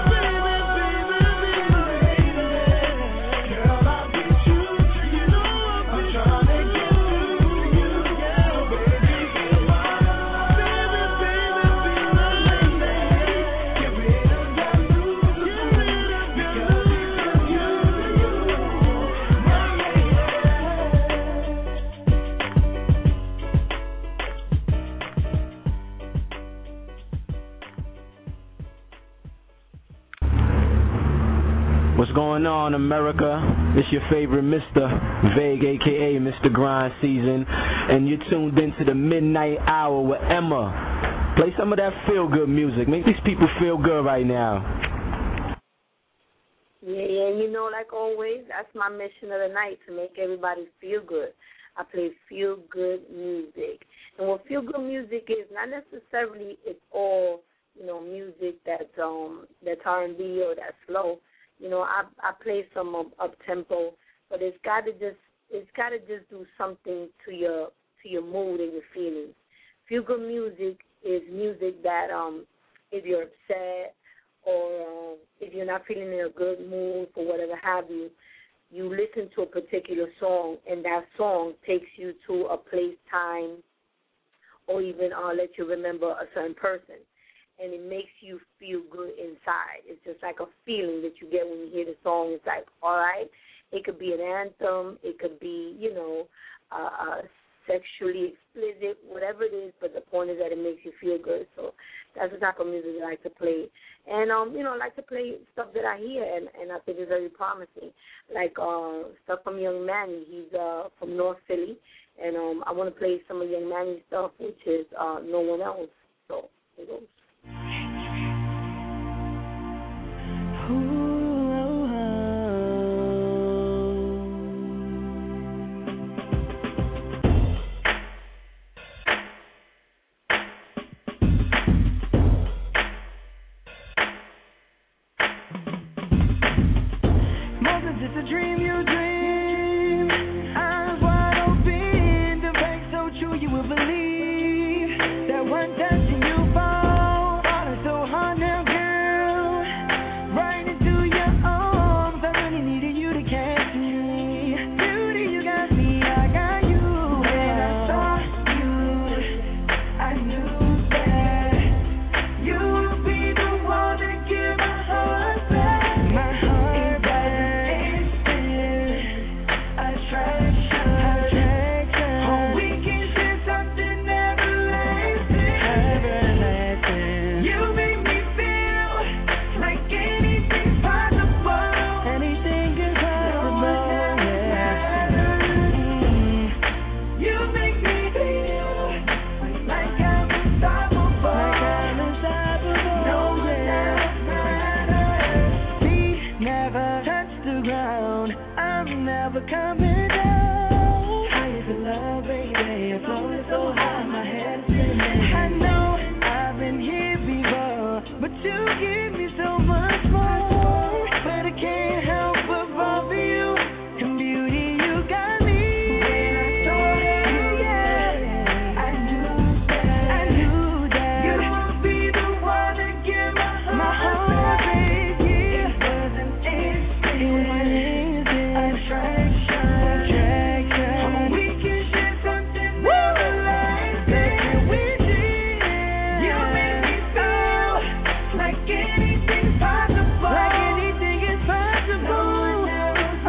What's going on, America? It's your favorite Mister Vague, a k a. Mister Grind Season, and you're tuned into the Midnight Hour with Emma. Play some of that feel-good music. Make these people feel good right now. Yeah, yeah, you know, like always, that's my mission of the night, to make everybody feel good. I play feel-good music. And what feel-good music is, not necessarily it's all, you know, music that's, um, that's R and B or that's slow. You know, I I play some um, up tempo, but it's got to just it's got to just do something to your to your mood and your feelings. Feel good music is music that um if you're upset or um, if you're not feeling in a good mood or whatever have you, you listen to a particular song and that song takes you to a place, time, or even uh, let you remember a certain person. And it makes you feel good inside. It's just like a feeling that you get when you hear the song. It's like, all right, it could be an anthem. It could be, you know, uh, uh, sexually explicit, whatever it is, but the point is that it makes you feel good. So that's the type of music I like to play. And, um, you know, I like to play stuff that I hear, and, and I think it's very promising, like uh, stuff from Young Manny. He's uh, from North Philly, and um, I want to play some of Young Manny's stuff, which is uh, No One Else. So here goes. Wasn't this a dream you dream? Eyes wide open, the fact so true you will believe that one touching you fall. I'm never coming down. How you feel love, baby? I'm floating so high, my head is spinning. I know I've been here before, but you give me so much more. But I can't help but fall for you. In beauty, you got me. When I saw you, yeah, I knew that, I knew that you would be the one to give my heart, my heart, baby. It wasn't instant, it was attraction, attraction. We can share something everlasting. Can we did? You make me feel like anything's possible, like anything is possible. Oh,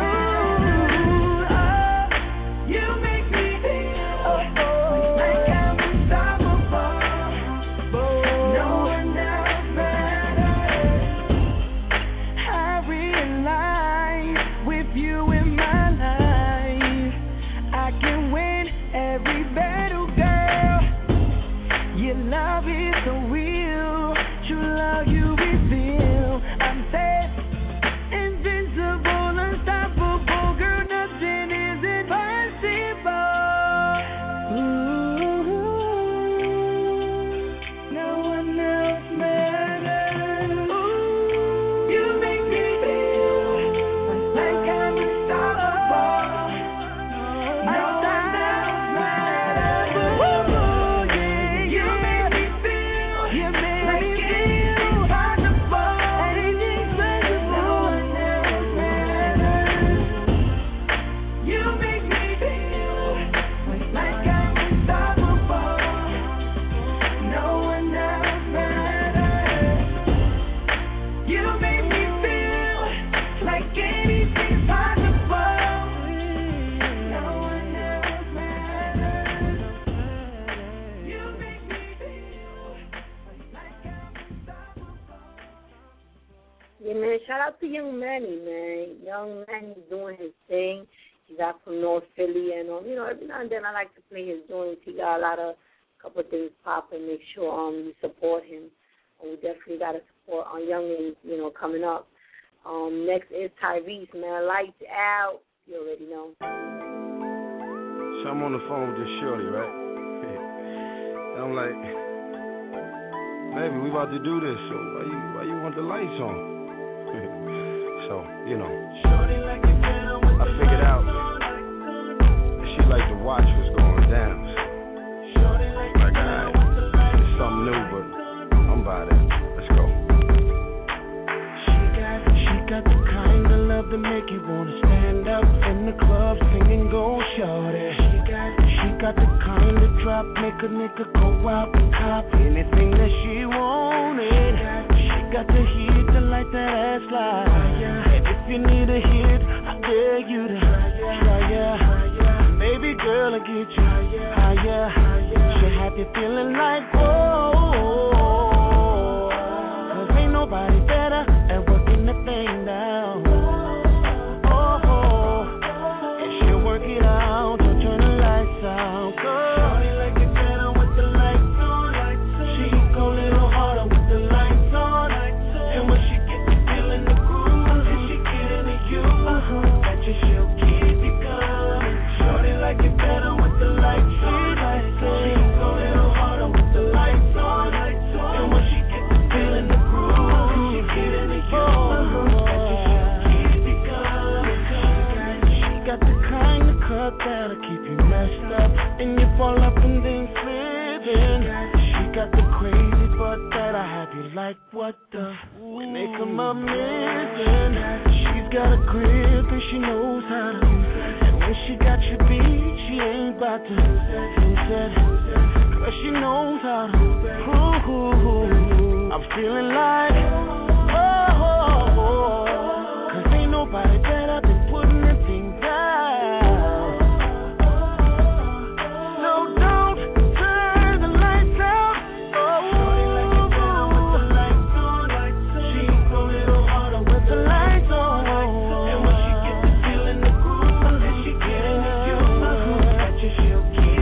oh, you make me feel oh, oh, like I'm unstoppable. No one else matters. I realize with you in my life, I can win every battle, girl. Your love is so real, true love you reveal. I'm safe, invincible, unstoppable, girl. Nothing is impossible. Ooh, no one else matters. Ooh, you make me feel like I'm unstoppable. No one else matters. Ooh, yeah, you make me feel, you make like me feel possible. Anything's possible. No one else matters. You make me feel like I'm unstoppable. No one else matters. You make me feel like anything's possible. No one else matters. You make me feel like I'm unstoppable. Yeah, man, shout out to Young Manny, man. Young Manny doing his thing. He's out from North Philly, and um, you know, every now and then I like to play his joints. He got a lot of couple of things popping. Make sure um you support him. And we definitely got to support our youngins, you know, coming up. Um, next is Tyrese, man. Lights out. You already know. So I'm on the phone with this shorty, right? And I'm like, baby, we about to do this, so why you why you want the lights on? So, you know, I figured out that she liked to watch what's going down. Like, alright, it's something new, but I'm about it. Let's go. She got, she got the kind of love that make you wanna stand up in the club singing go shorty. She got, she got the kind of drop make a nigga go out and cop anything that she wanted. She got the heat to light that ass like. And if you need a hit, I dare you to try ya. Baby girl, I get you higher. She'll have you feeling like whoa. Cause ain't nobody better at working the thing down. Oh, and she'll work it out to turn the lights out. Shorty like it better with the lights on. She go a little harder with the lights on. And when she get you feeling the groove, and she get into you, bet you she'll keep you coming. Shorty like it better with the lights on. She go a little harder with the lights on. And when she get you feeling the groove, she get into you, bet you she'll keep you coming. She got the kind of cut that'll keep you messed up, and you fall up and then slipping. She got the crazy butt that'll have you like, what the? When they come up missing, she's got a grip and she knows how to. And when she got you beat, she ain't about to lose it. Cause she knows how to. Ooh, I'm feeling like, oh, oh, oh. Cause ain't nobody better than putting the thing down. So don't turn the lights out. Oh, she go a little harder with the lights on. And when she gets the feeling the groove, and she get into you, bet you she'll keep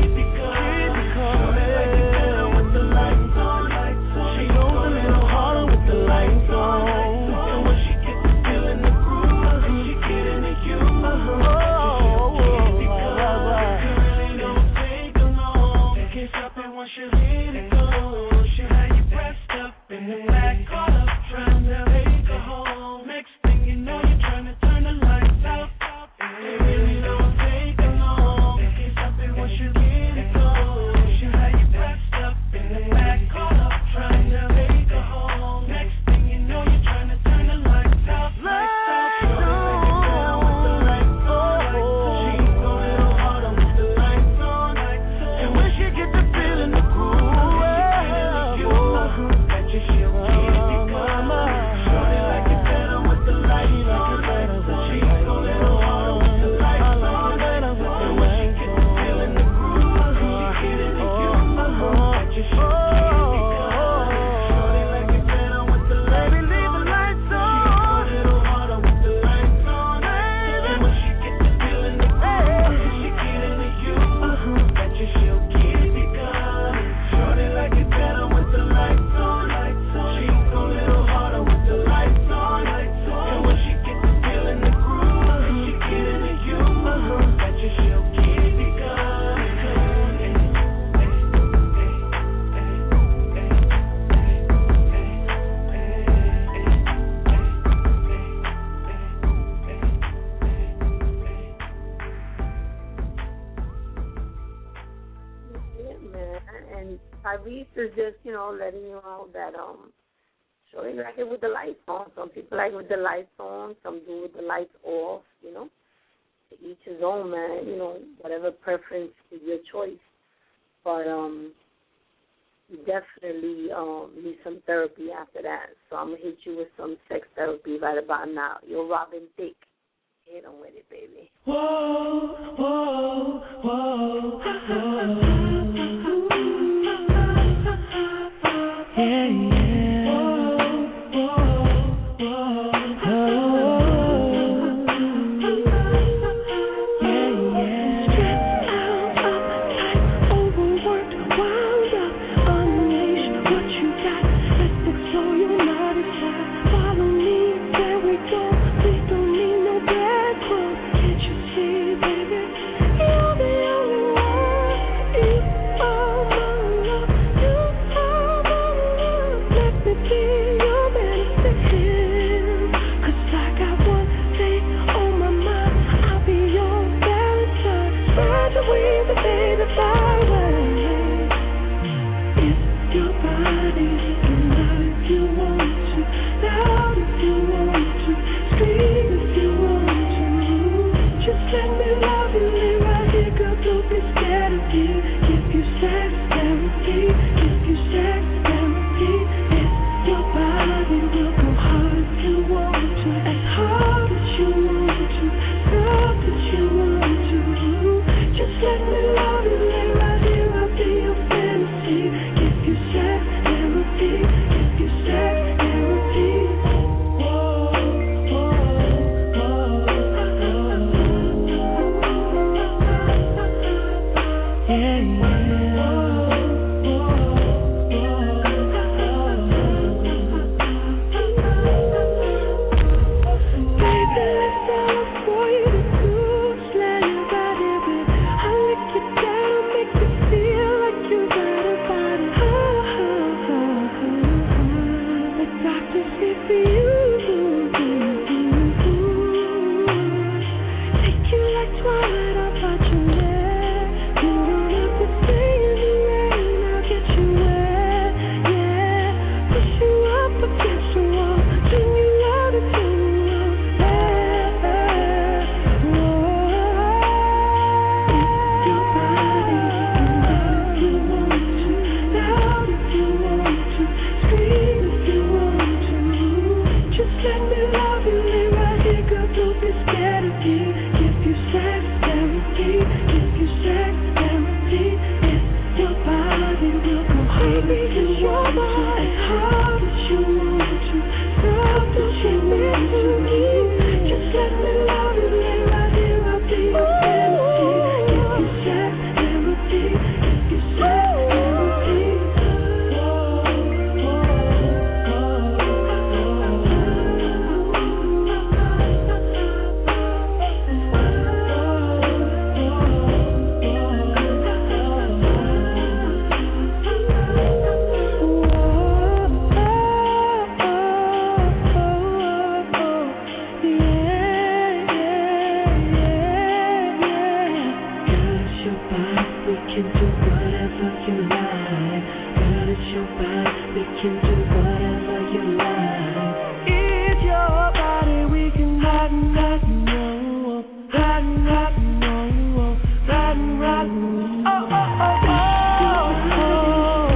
Tyrese is just, you know, letting you know that um, sure you like it with the lights on. Some people like it with the lights on. Some do with the lights off. You know, to each his own, man. You know, whatever preference is your choice. But um, you definitely um need some therapy after that. So I'm gonna hit you with some sex therapy right about now. You're Robin Thicke. Hit on with it, baby. Whoa, whoa, whoa, whoa. Yeah, yeah. Whoa, whoa, whoa. Yeah, yeah. Stressed out, uptight, overworked, wound up. Unleash what you got. Let's explore your naughty side. Follow me, there we go. Please don't need no background. Can't you see, baby? You're the only one. You are my love. You are my love. Let me be your medicine. 'Cause I got one thing on my mind. I'll be your Valentine. Spread the wings and baby fly away. It's your body. You can love if you want to. Loud if you want to. Scream if you want to. Just let me love you. Lay right here, girl. Don't be scared of me. Give you sex therapy. Give you sex therapy. It's your body. We'll go hard if you want to. As hard as you want to. Soft as you want to. Just let me love you. Lay right here. I'll be your fantasy. Give you sex therapy. Give you sex therapy. Whoa, whoa, whoa. Yeah, baby, let's all for you to do. Slay your body with. I'll lick you down, make you feel like you got a body. Oh, oh, oh, oh. The doctor's here for you. Take you like Twilight, I'll touch your neck. You don't have to stay in the rain, I'll get you wet. Yeah, push you up against the wall, turn you loud and turn you up. Yeah, whoa. It's your body, you can love if you want to, loud if you want to, scream if you want to. Just let me love you, lay right here, girl. Don't be scared of me. Give you sex therapy, give you sex therapy. It's your body, we'll go hard if you want to, as hard as you want to, soft as you want to. Just let me love you, lay right here, I'll be your fantasy. Give you sex therapy, give you sex therapy. Whoa, we can do whatever you like. Girl, it's your body, we can do whatever you like. It's your body, we can rock and rock and roll, rock and rock and roll, rock and rock. Oh, oh, oh, oh, oh.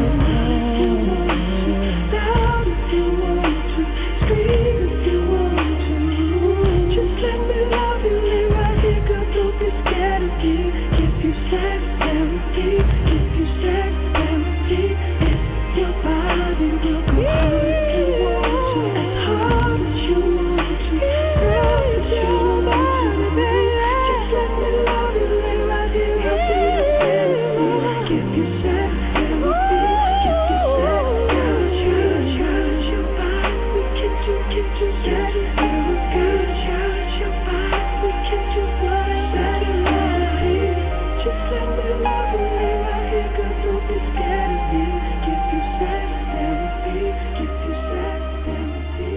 Loud if you want to, scream if you want to. Just let me love you, lay right here, girl. Don't be scared of me. Give you sex therapy, give you sex therapy. It's your body, we'll go hard if you want to, as hard as you want to, soft as you want to. Just let me love you, lay right here, I'll be your fantasy. Give you sex therapy, give you sex therapy. It's your body, we can do, can do sex therapy. It's your body, we can do whatever you like. Just let me love you, lay right here, girl. Don't be scared of me. Give you sex therapy, give you sex therapy.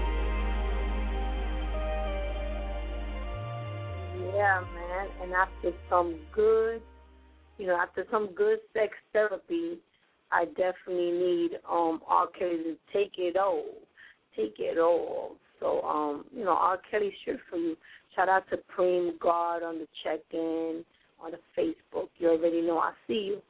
Yeah, man. And after some good, you know, after some good sex therapy, I definitely need um, R. Kelly to take it all, take it all. So, um, you know, R. Kelly strip for you. Shout out to Preem God on the check-in, on the Facebook. You already know I see you.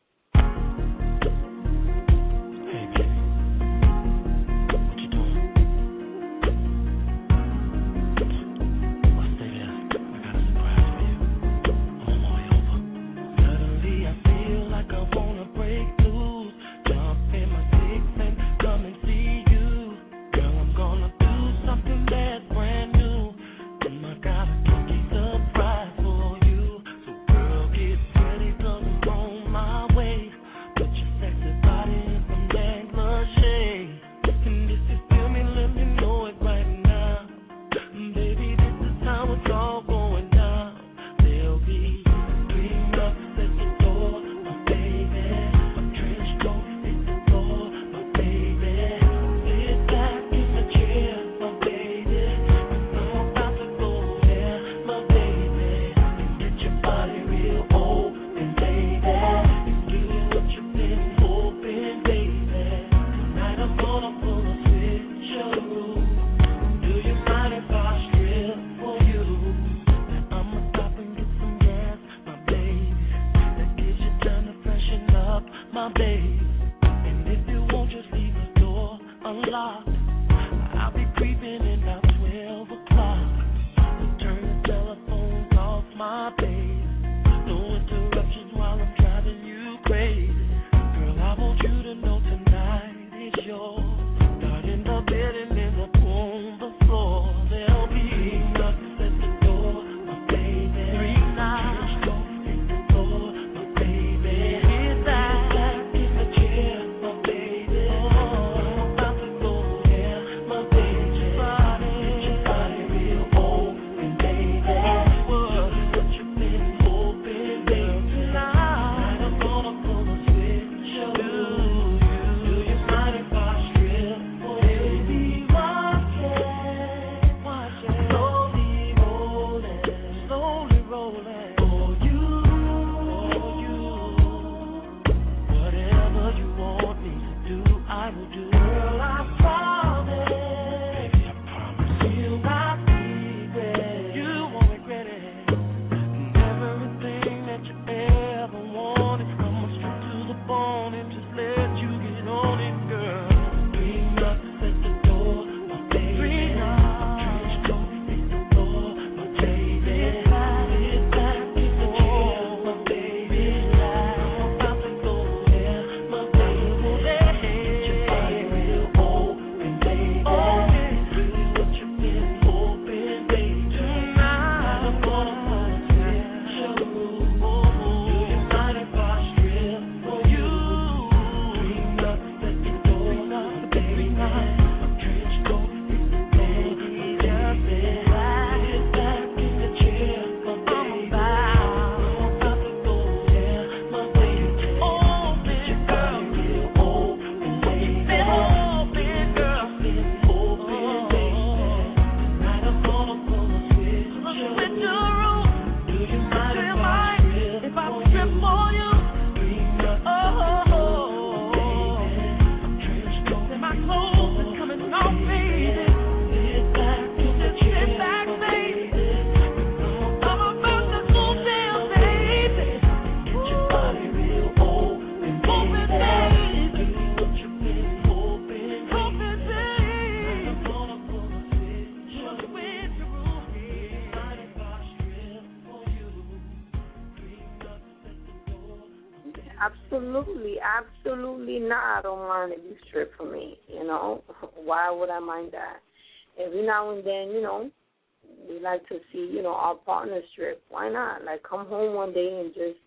Absolutely, absolutely not. I don't mind if you strip for me, you know. Why would I mind that? Every now and then, you know, we like to see, you know, our partner strip. Why not? Like, come home one day and just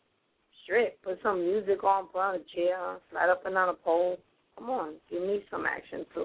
strip. Put some music on, put on a chair, slide up and down a pole. Come on, give me some action, too.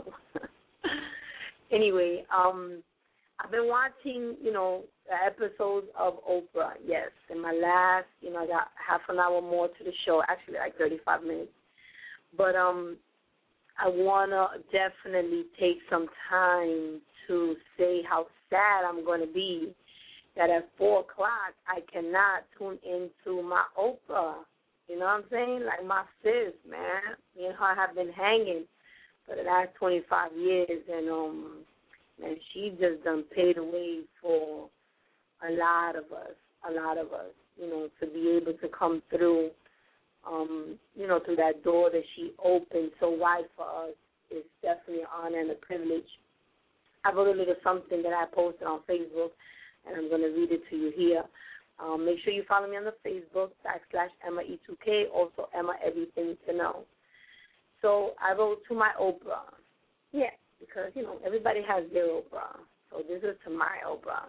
Anyway, um, I've been watching, you know, episodes of Oprah, yes. In my last, you know, I got half an hour more to the show, actually like thirty-five minutes. But um, I want to definitely take some time to say how sad I'm going to be that at four o'clock I cannot tune into my Oprah, you know. know what I'm saying? Like my sis, man. Me and her have been hanging for the last twenty-five years, and um, man, she just done paid the way for a lot of us, a lot of us, you know, to be able to come through, um, you know, through that door that she opened so wide for us is definitely an honor and a privilege. I wrote a little something that I posted on Facebook, and I'm going to read it to you here. Um, make sure you follow me on the Facebook, backslash Emma E two K, also Emma Everything to Know. So I wrote to my Oprah. Yeah, because, you know, everybody has their Oprah. So this is to my Oprah.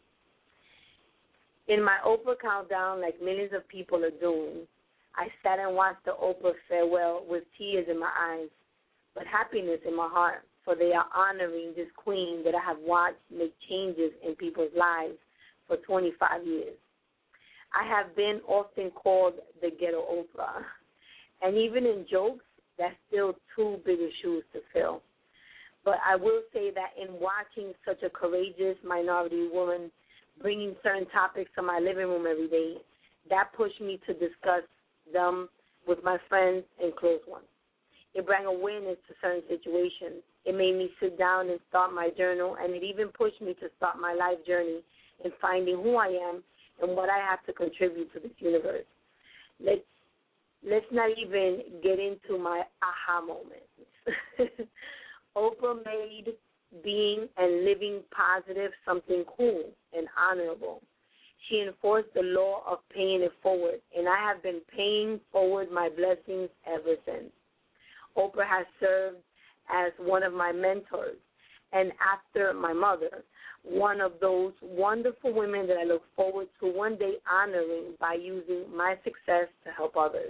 In my Oprah countdown, like millions of people are doing, I sat and watched the Oprah farewell with tears in my eyes, but happiness in my heart, for they are honoring this queen that I have watched make changes in people's lives for twenty-five years. I have been often called the ghetto Oprah, and even in jokes, that's still too big of shoes to fill. But I will say that in watching such a courageous minority woman bringing certain topics to my living room every day, that pushed me to discuss them with my friends and close ones. It brought awareness to certain situations. It made me sit down and start my journal, and it even pushed me to start my life journey in finding who I am and what I have to contribute to this universe. Let's, let's not even get into my aha moments. Oprah made being and living positive something cool and honorable. She enforced the law of paying it forward, and I have been paying forward my blessings ever since. Oprah has served as one of my mentors, and after my mother, one of those wonderful women that I look forward to one day honoring by using my success to help others.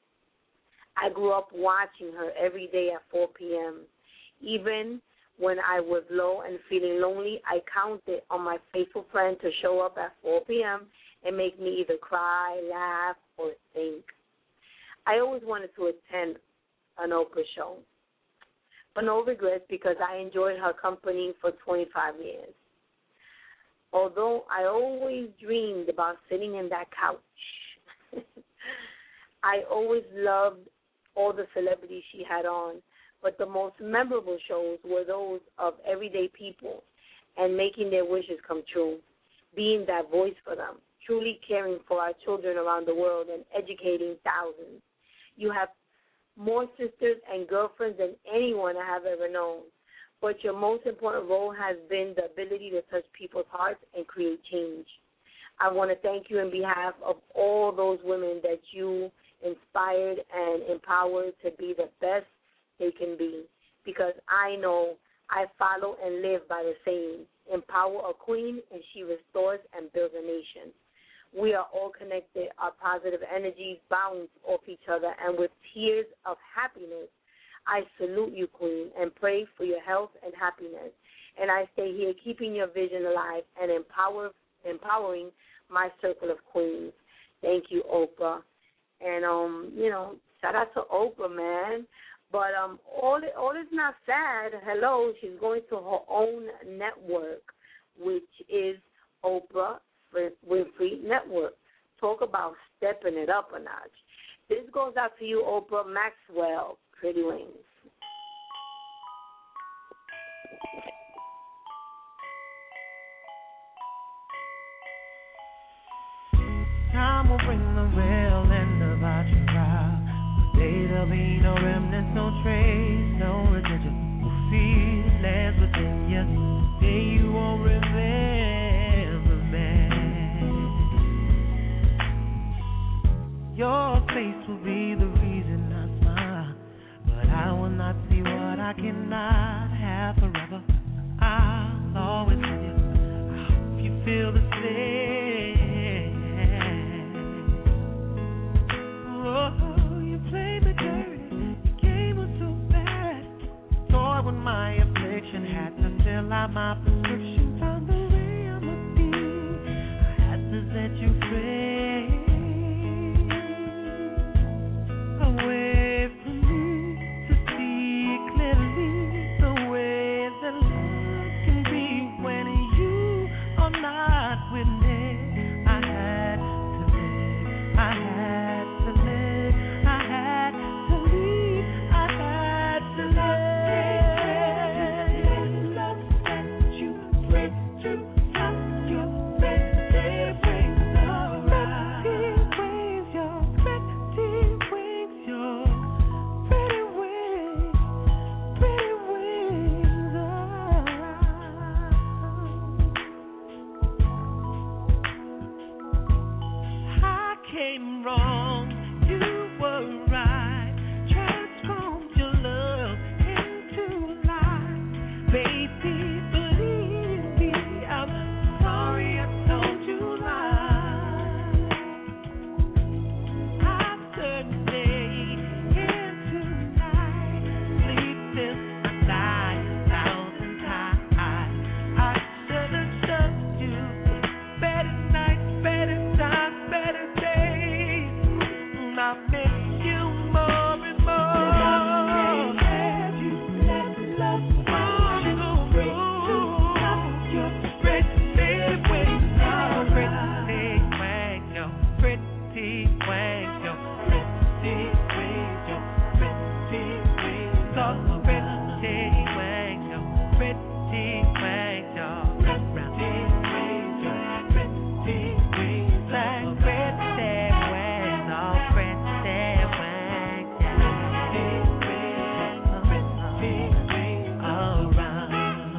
I grew up watching her every day at four p.m. Even when I was low and feeling lonely, I counted on my faithful friend to show up at four p.m. and make me either cry, laugh, or think. I always wanted to attend an Oprah show, but no regrets because I enjoyed her company for twenty-five years. Although I always dreamed about sitting in that couch, I always loved all the celebrities she had on, but the most memorable shows were those of everyday people and making their wishes come true, being that voice for them, truly caring for our children around the world and educating thousands. You have more sisters and girlfriends than anyone I have ever known, but your most important role has been the ability to touch people's hearts and create change. I want to thank you on behalf of all those women that you inspired and empowered to be the best they can be, because I know I follow and live by the saying, empower a queen and she restores and builds a nation. We are all connected. Our positive energies bounce off each other, and with tears of happiness, I salute you, Queen, and pray for your health and happiness. And I stay here keeping your vision alive and empower, empowering my circle of queens. Thank you, Oprah. And, um, you know, shout out to Oprah, man. But um, all, all is not sad. Hello, she's going to her own network, which is Oprah Winfrey Network. Talk about stepping it up a notch. This goes out to you, Oprah Maxwell, Pretty Wings. Time will bring the real end of our trial. One day there'll be no remnants, no trace, no residual feelings within you. Day you won't remember me. Your face will be the reason I smile, but I will not see what I cannot have forever. I'll always love you. I hope you feel the same. Oh, you played me dirty. Your game was so bad. Toyed with my affliction, had to fill out my prescription. Found the way I must be. I had to set you free. Away from me to see clearly the way that love can be when you are not came wrong, you were right. Transformed your love into life. Baby, believe me, I'm sorry I told you lies. I've turned day into night, sleepless night, thousand times. I should have trusted you. Better nights, better times, better days. Mm, I miss you more and more. You let love fall so through. You're pretty when you're pretty when you're pretty when you're pretty when you're pretty when so pretty when you're pretty when you're pretty when you're pretty when like pretty when all pretty when you're pretty when all around.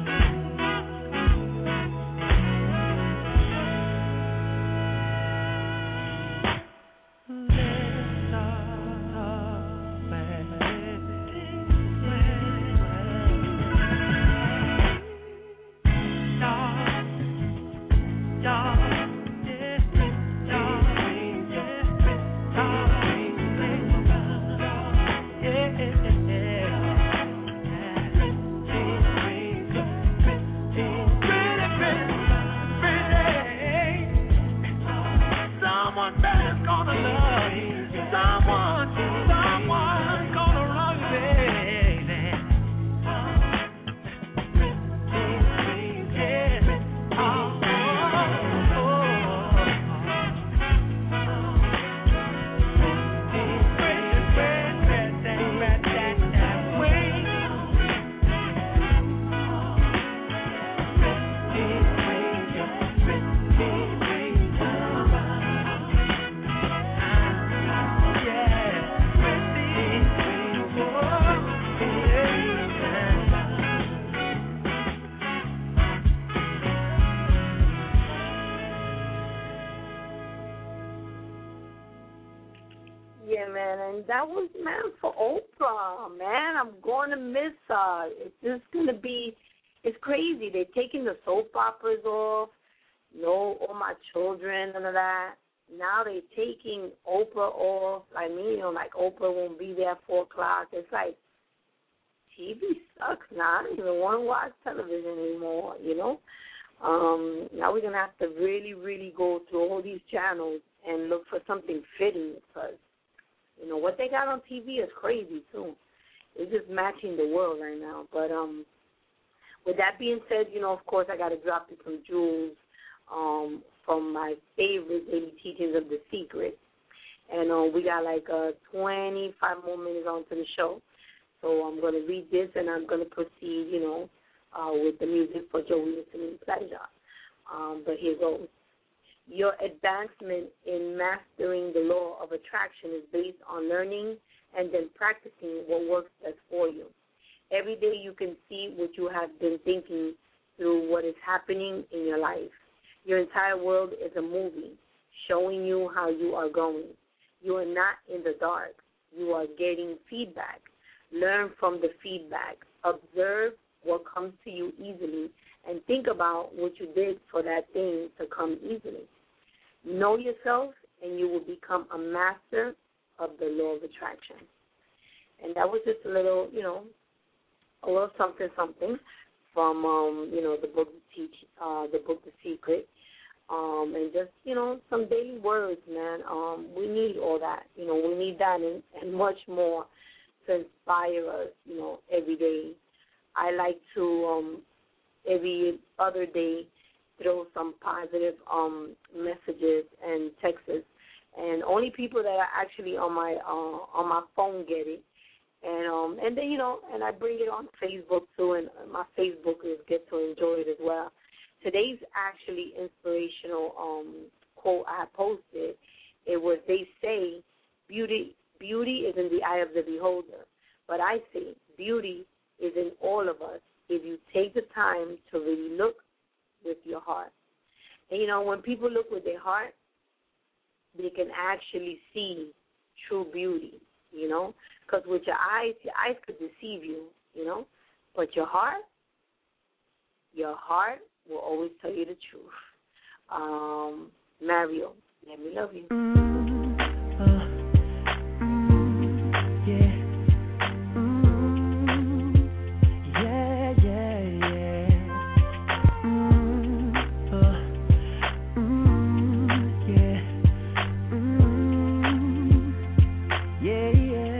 Someone better's gonna love you. Someone, someone's gonna love you, baby. Yeah. Oh, oh, oh. Pretty, pretty, pretty, pretty, that way. Yeah, man, and that was, man, for Oprah, man. I'm going to miss her. It's just going to be, it's crazy. They're taking the soap operas off, no, All My Children, none of that. Now they're taking Oprah off. I mean, you know, like Oprah won't be there at four o'clock. It's like, T V sucks now. I don't even want to watch television anymore, you know. Um, now we're going to have to really, really go through all these channels and look for something fitting because, you know, what they got on T V is crazy, too. It's just matching the world right now. But um, with that being said, you know, of course, I got to drop you some jewels um, from my favorite daily teachings of The Secret. And uh, we got like uh, twenty-five more minutes onto the show. So I'm going to read this, and I'm going to proceed, you know, uh, with the music for your listening pleasure. Um, but here goes. Your advancement in mastering the law of attraction is based on learning and then practicing what works best for you. Every day you can see what you have been thinking through what is happening in your life. Your entire world is a movie showing you how you are going. You are not in the dark. You are getting feedback. Learn from the feedback. Observe what comes to you easily and think about what you did for that thing to come easily. Know yourself, and you will become a master of the law of attraction. And that was just a little, you know, a little something, something from, um, you know, the book, Teach, uh, the book, The Secret, um, and just, you know, some daily words, man. Um, we need all that, you know, we need that and, and much more to inspire us, you know, every day. I like to um, every other day throw some positive um, messages and texts, and only people that are actually on my uh, on my phone get it. And um and then you know, and I bring it on Facebook too, and my Facebookers get to enjoy it as well. Today's actually inspirational um quote I posted. It was, they say beauty beauty is in the eye of the beholder, but I say beauty is in all of us if you take the time to really look with your heart. And you know, when people look with their heart, they can actually see true beauty, you know? Because with your eyes, your eyes could deceive you, you know? But your heart, your heart will always tell you the truth. Um, Mario, let me love you. Mm, uh, mm, yeah. Mm, yeah, yeah, yeah. Mm, uh, mm, yeah. Mm, yeah,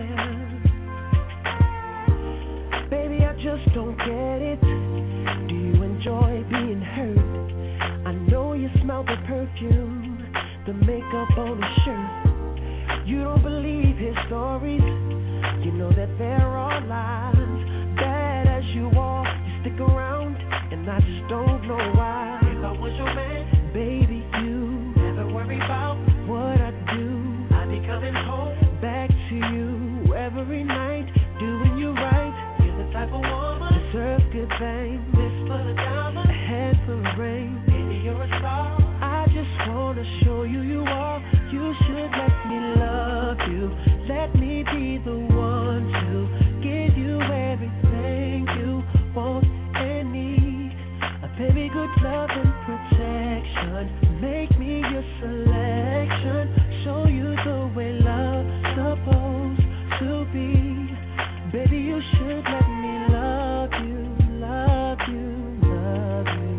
yeah. Baby, I just don't get it. Do you enjoy being hurt? I know you smell the perfume, the makeup on his shirt. You don't believe his stories. You know that there are lies. Bad as you are, you stick around, and I just don't know why. If I was your man, baby, you never worry about what I do. I'd be coming home back to you every night, doing you right. You're the type of woman deserves good things. This full of diamonds, a head full of rain. Baby, you're a star. I just wanna show you you are. You should let me love you. Let me be the one to give you everything you want and need. A baby, good love and protection. Make me your selection. Show you the way love's supposed to be. Baby, you should let me love you, love you, love you,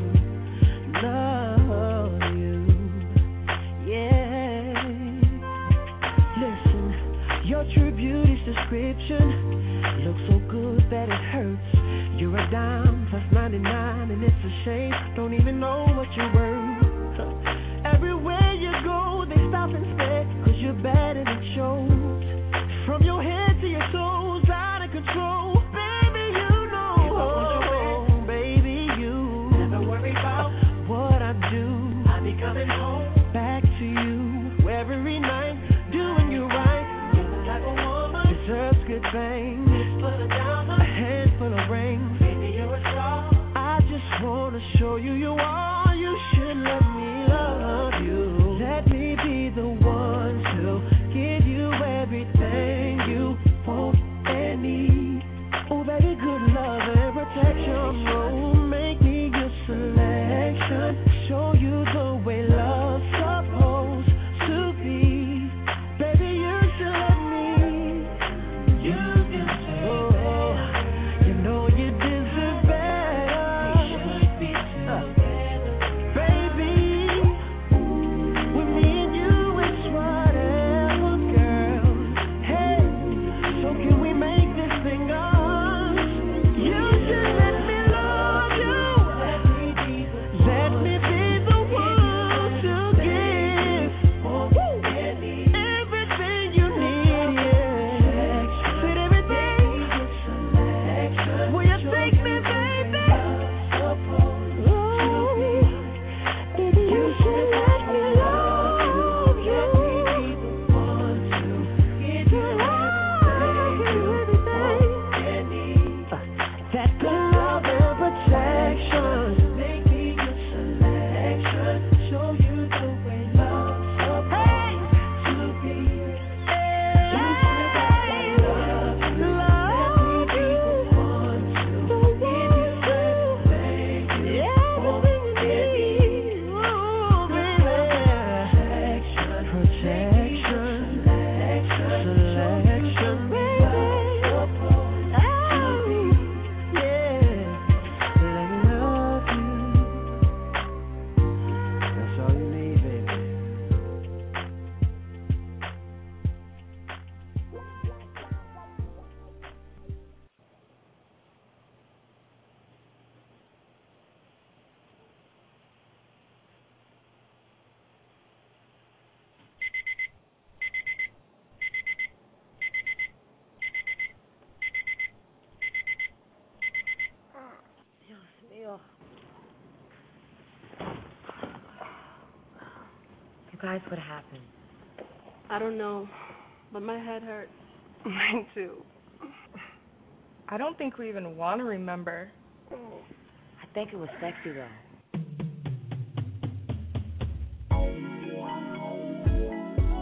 love you. Yeah. Listen, your true beauty's description looks so good that it hurts. You're a dime plus ninety-nine, and it's a shame. Don't even know what you're worth. Everywhere you go, they stop and stare, cause you're bad and it shows. From your head to your toes, out of control. Baby, you know. If I was your man, baby, you never worry about what I do. I'll be coming home back to you every night, doing you right. You're the type of woman deserves good things. Full of diamonds, a handful of rings. Baby, you're a star. I just wanna show you you are. You should let me love you. Let me be the one to give you everything you want and need. Oh, baby, good love and protection. Oh, make me your selection. Show you the way love's supposed to be. Baby, you should let me. You deserve better. You know you deserve better. We should be together. Baby, with me and you, it's whatever, girl. Hey, so can we make this thing us? You should let me love you. Let me be the one to give everything you need, yeah. Said everything. Will you take me, baby? Ooh, baby, you should let me love you. That good love and protection. Make me your selection. Show you the way love's supposed to be. You should let me love you. Let me be the one to give you everything you want and need. Oh, baby. Protection, selection, baby. Oh, yeah. Let me love you. That's all you need, baby. You guys, what happened? I don't know, but my head hurts. Mine too. I don't think we even want to remember. I think it was sexy, though.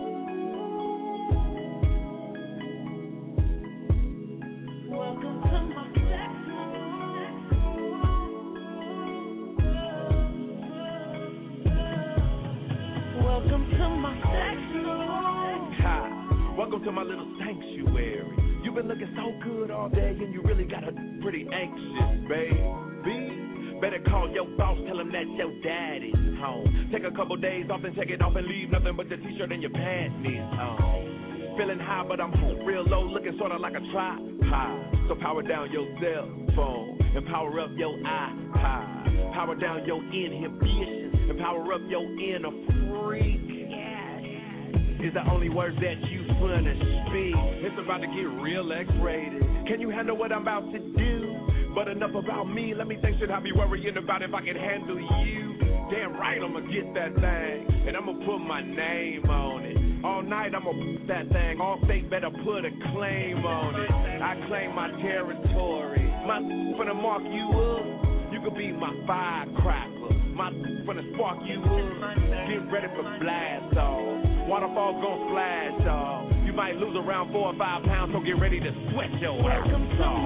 my little sanctuary. You've been looking so good all day, and you really got a pretty anxious, baby. Better call your boss, tell him that your daddy's home. Take a couple days off and take it off and leave nothing but the t-shirt and your panties on. Feeling high, but I'm real low, looking sorta like a tripod. So power down your cell phone and power up your iPod. Power down your inhibitions and power up your inner freak. Is the only words that you wanna speak. It's about to get real X-rated. Can you handle what I'm about to do? But enough about me, let me think, should I be worrying about if I can handle you? Damn right, I'ma get that thing, and I'ma put my name on it. All night I'ma put that thing, all state better put a claim on it. I claim my territory, my finna mark you up. You could be my firecracker, my finna spark you up. Get ready for blast off. Waterfalls gon' splash, y'all. You might lose around four or five pounds, so get ready to sweat your ass off.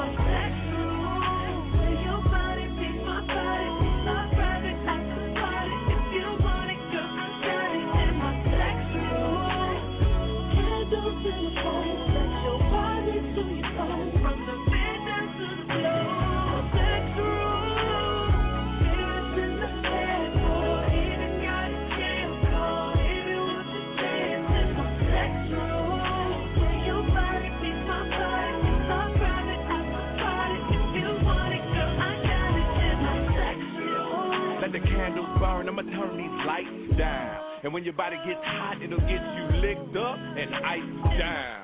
Your body beats my body, it's my private after party. If you want it, girl, I got it in my sex room. Candles in the phone, set your body to your phone. From the bed down to the floor, sex room. Mirrors in the bed, boy, even got a jail call. If you want to dance in my sex room, your body beats my body, it's my private after party. If you want it, girl, I got it in my sex room. Let the candles burn, I'ma turn these lights down. And when your body gets hot, it'll get you licked up and iced down.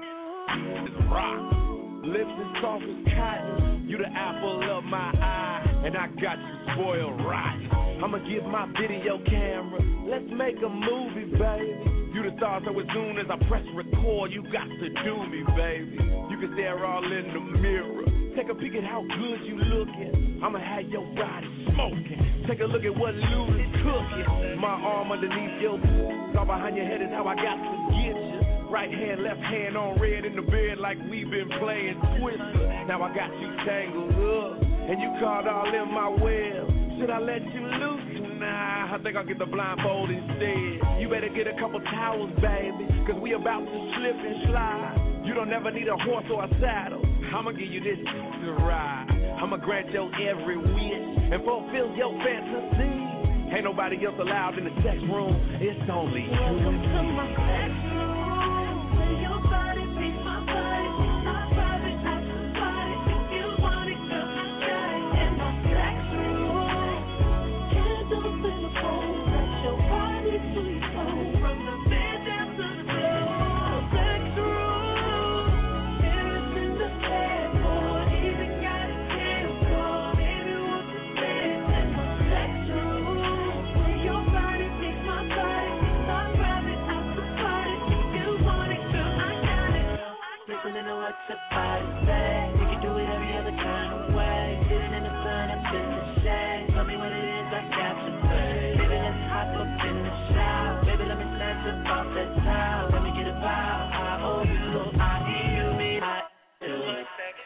It's rock, lips as soft as cotton. You the apple of my eye, and I got you spoiled rotten. I'ma get my video camera, let's make a movie, baby. You the star, so as soon as I press record, you got to do me, baby. You can stare all in the mirror. Take a peek at how good you looking. I'ma have your body smoking. Take a look at what Lou is cooking. My arm underneath your all behind your head is how I got to get you. Right hand, left hand on red in the bed like we've been playing Twister. Now I got you tangled up, and you caught all in my web. Should I let you loose? Nah, I think I'll get the blindfold instead. You better get a couple towels, baby, cause we about to slip and slide. You don't ever need a horse or a saddle. I'ma give you this to ride. I'ma grant your every wish and fulfill your fantasy. Ain't nobody else allowed in the sex room. It's only you. Welcome to my sex room. Your body beats my body. It's my private after party. If you want it, girl, I got it in my sex room. Candles in the phone, set your body to your phone. From the bed down to the floor, sex room. Mirrors in the bed, boy, even got a jail call. Baby, want to dance in my sex room. Your body beats my body, it's my private after party. If you want it, girl, I got it. Listening to what your body say. We can do it every other kind of way. Sitting in the sun, I'm in the shade. Tell me what it is, I got you, babe. Baby, let's hop up in the shower. Baby, let me snatch up off that towel. Let me get a vibe. I owe you, I hear you, me, I do it.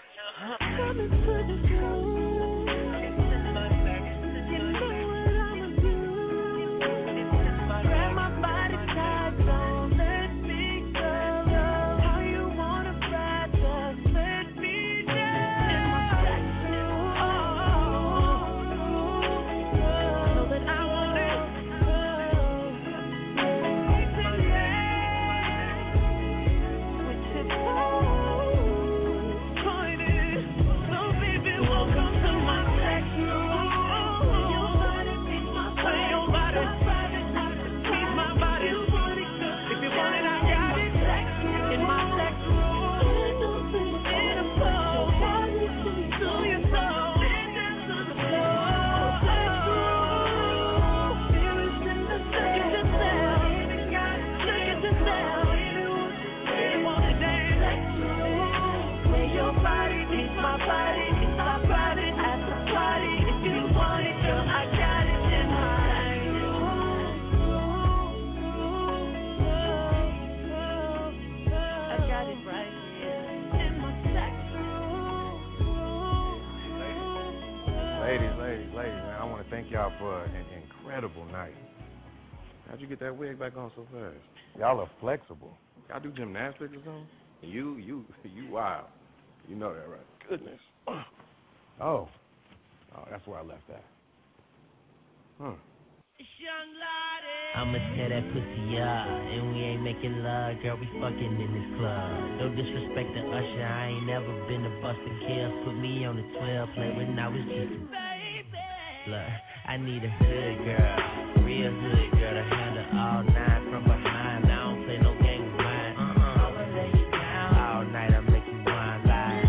Come into the room. Thank y'all for an incredible night. How'd you get that wig back on so fast? Y'all are flexible. Y'all do gymnastics or something? You, you, you wild. You know that, right? Goodness. Oh. Oh, that's where I left that. Huh. I'ma tear that pussy up, and we ain't making love, girl, we fucking in this club. No disrespect to Usher, I ain't never been a Buster Kills. Put me on the twelve play when I was just a Look, I need a hood girl, real hood girl to handle all nine from behind. I don't play no game with mine. Uh-uh. I'ma lay you down all night, I'll make you wine like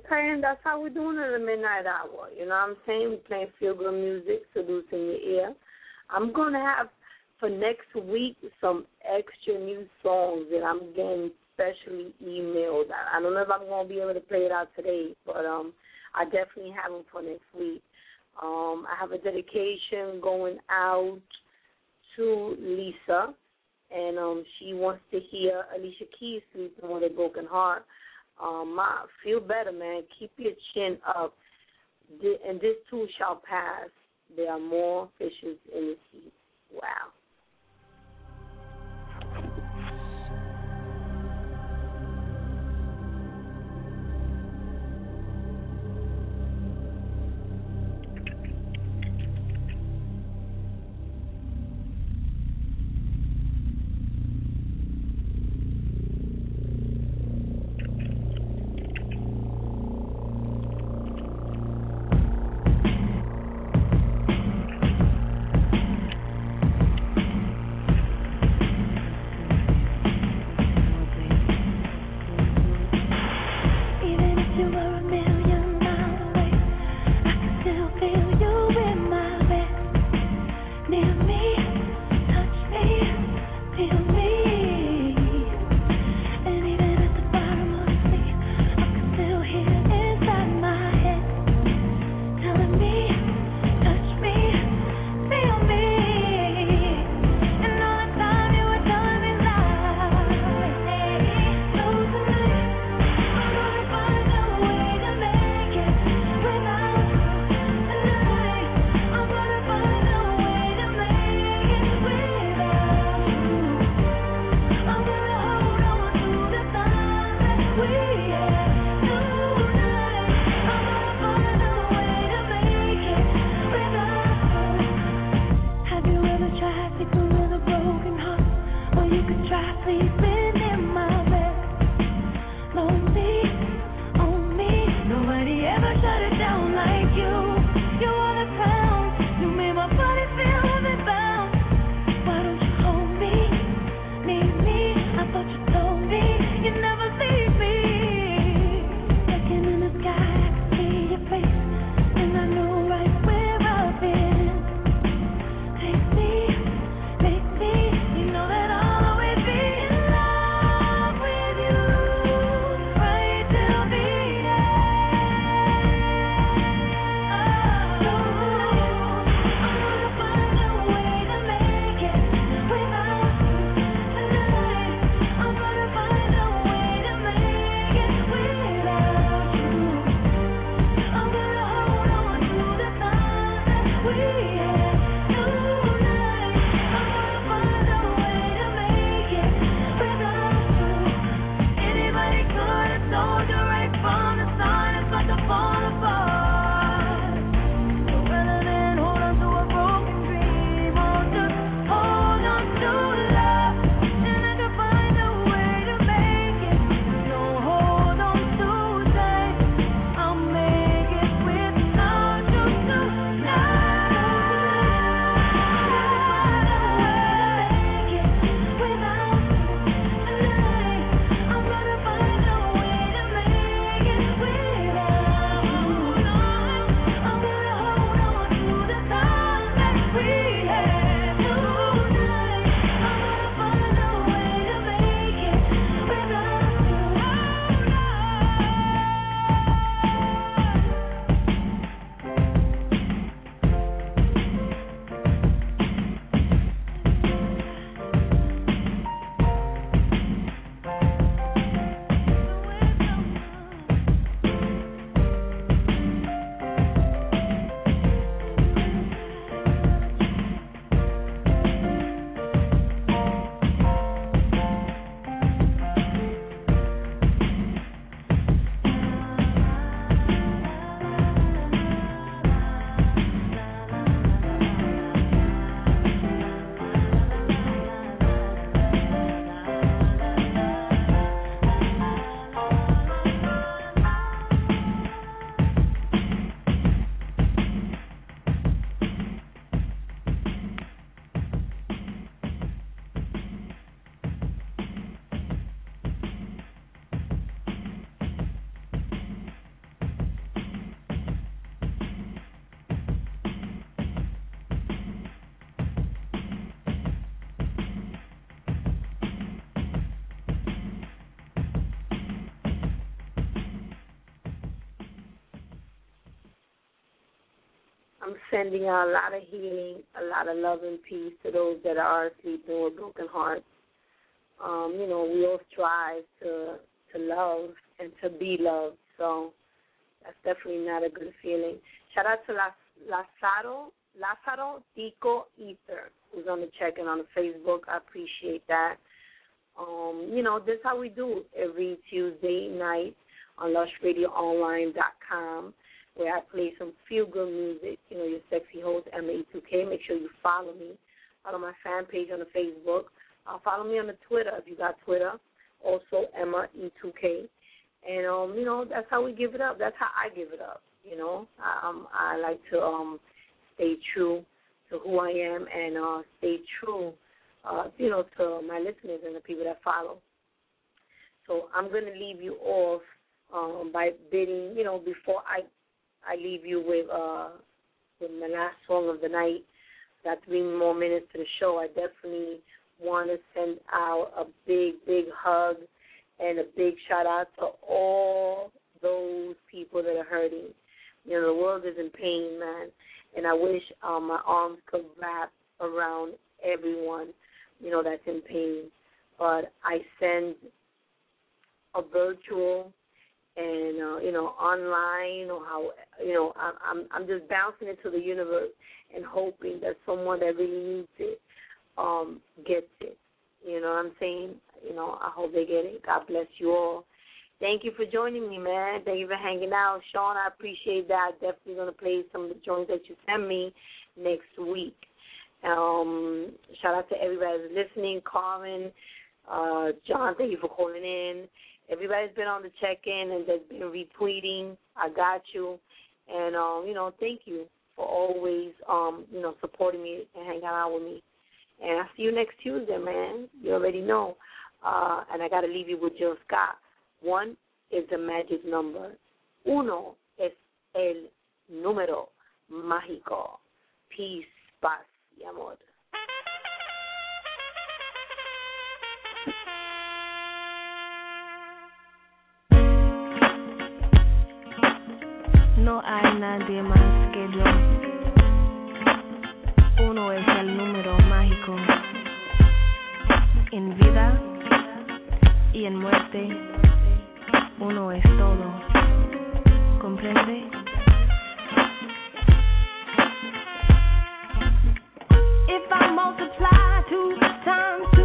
Okay, and that's how we're doing it at the midnight hour. You know what I'm saying? We're playing feel-good music, seducing your ear. I'm going to have, for next week, some extra new songs that I'm getting specially emailed. I don't know if I'm going to be able to play it out today, but um, I definitely have them for next week. Um, I have a dedication going out to Lisa, and um, she wants to hear Alicia Keys Sleeping with a Broken Heart. Um, Ma, feel better, man. Keep your chin up, and this too shall pass. There are more fishes in the sea. Wow. sending out a lot of healing, a lot of love and peace to those that are sleeping with broken hearts. Um, you know, we all strive to to love and to be loved, so that's definitely not a good feeling. Shout out to Lazaro, Lazaro Tico Ether, who's on the check-in on the Facebook. I appreciate that. Um, you know, this is how we do every Tuesday night on lush radio online dot com, where I play some feel-good music. You know, your sexy host, Emma E two K. Make sure you follow me. Follow my fan page on the Facebook. Uh, follow me on the Twitter if you got Twitter. Also, Emma E two K. And, um, you know, that's how we give it up. That's how I give it up, you know. I, um, I like to um, stay true to who I am and uh, stay true, uh, you know, to my listeners and the people that follow. So I'm going to leave you off um, by bidding, you know, before I I leave you with, uh, with my last song of the night. Got three more minutes to the show. I definitely want to send out a big, big hug and a big shout-out to all those people that are hurting. You know, the world is in pain, man, and I wish um, my arms could wrap around everyone, you know, that's in pain. But I send a virtual and, uh, you know, online or how, you know, I'm, I'm I'm just bouncing it to the universe and hoping that someone that really needs it um, gets it. You know what I'm saying? You know, I hope they get it. God bless you all. Thank you for joining me, man. Thank you for hanging out. Sean, I appreciate that. Definitely going to play some of the joints that you send me next week. Um, shout out to everybody that's listening. Carmen, uh, John, thank you for calling in. Everybody's been on the check-in and that's been retweeting. I got you. And, um, you know, thank you for always, um, you know, supporting me and hanging out with me. And I'll see you next Tuesday, man. You already know. Uh, and I got to leave you with Jill Scott. One is the magic number. Uno es el número mágico. Peace, paz y amor. No hay nadie más que yo. Uno es el número mágico. En vida y en muerte, uno es todo. ¿Comprende? If I multiply two times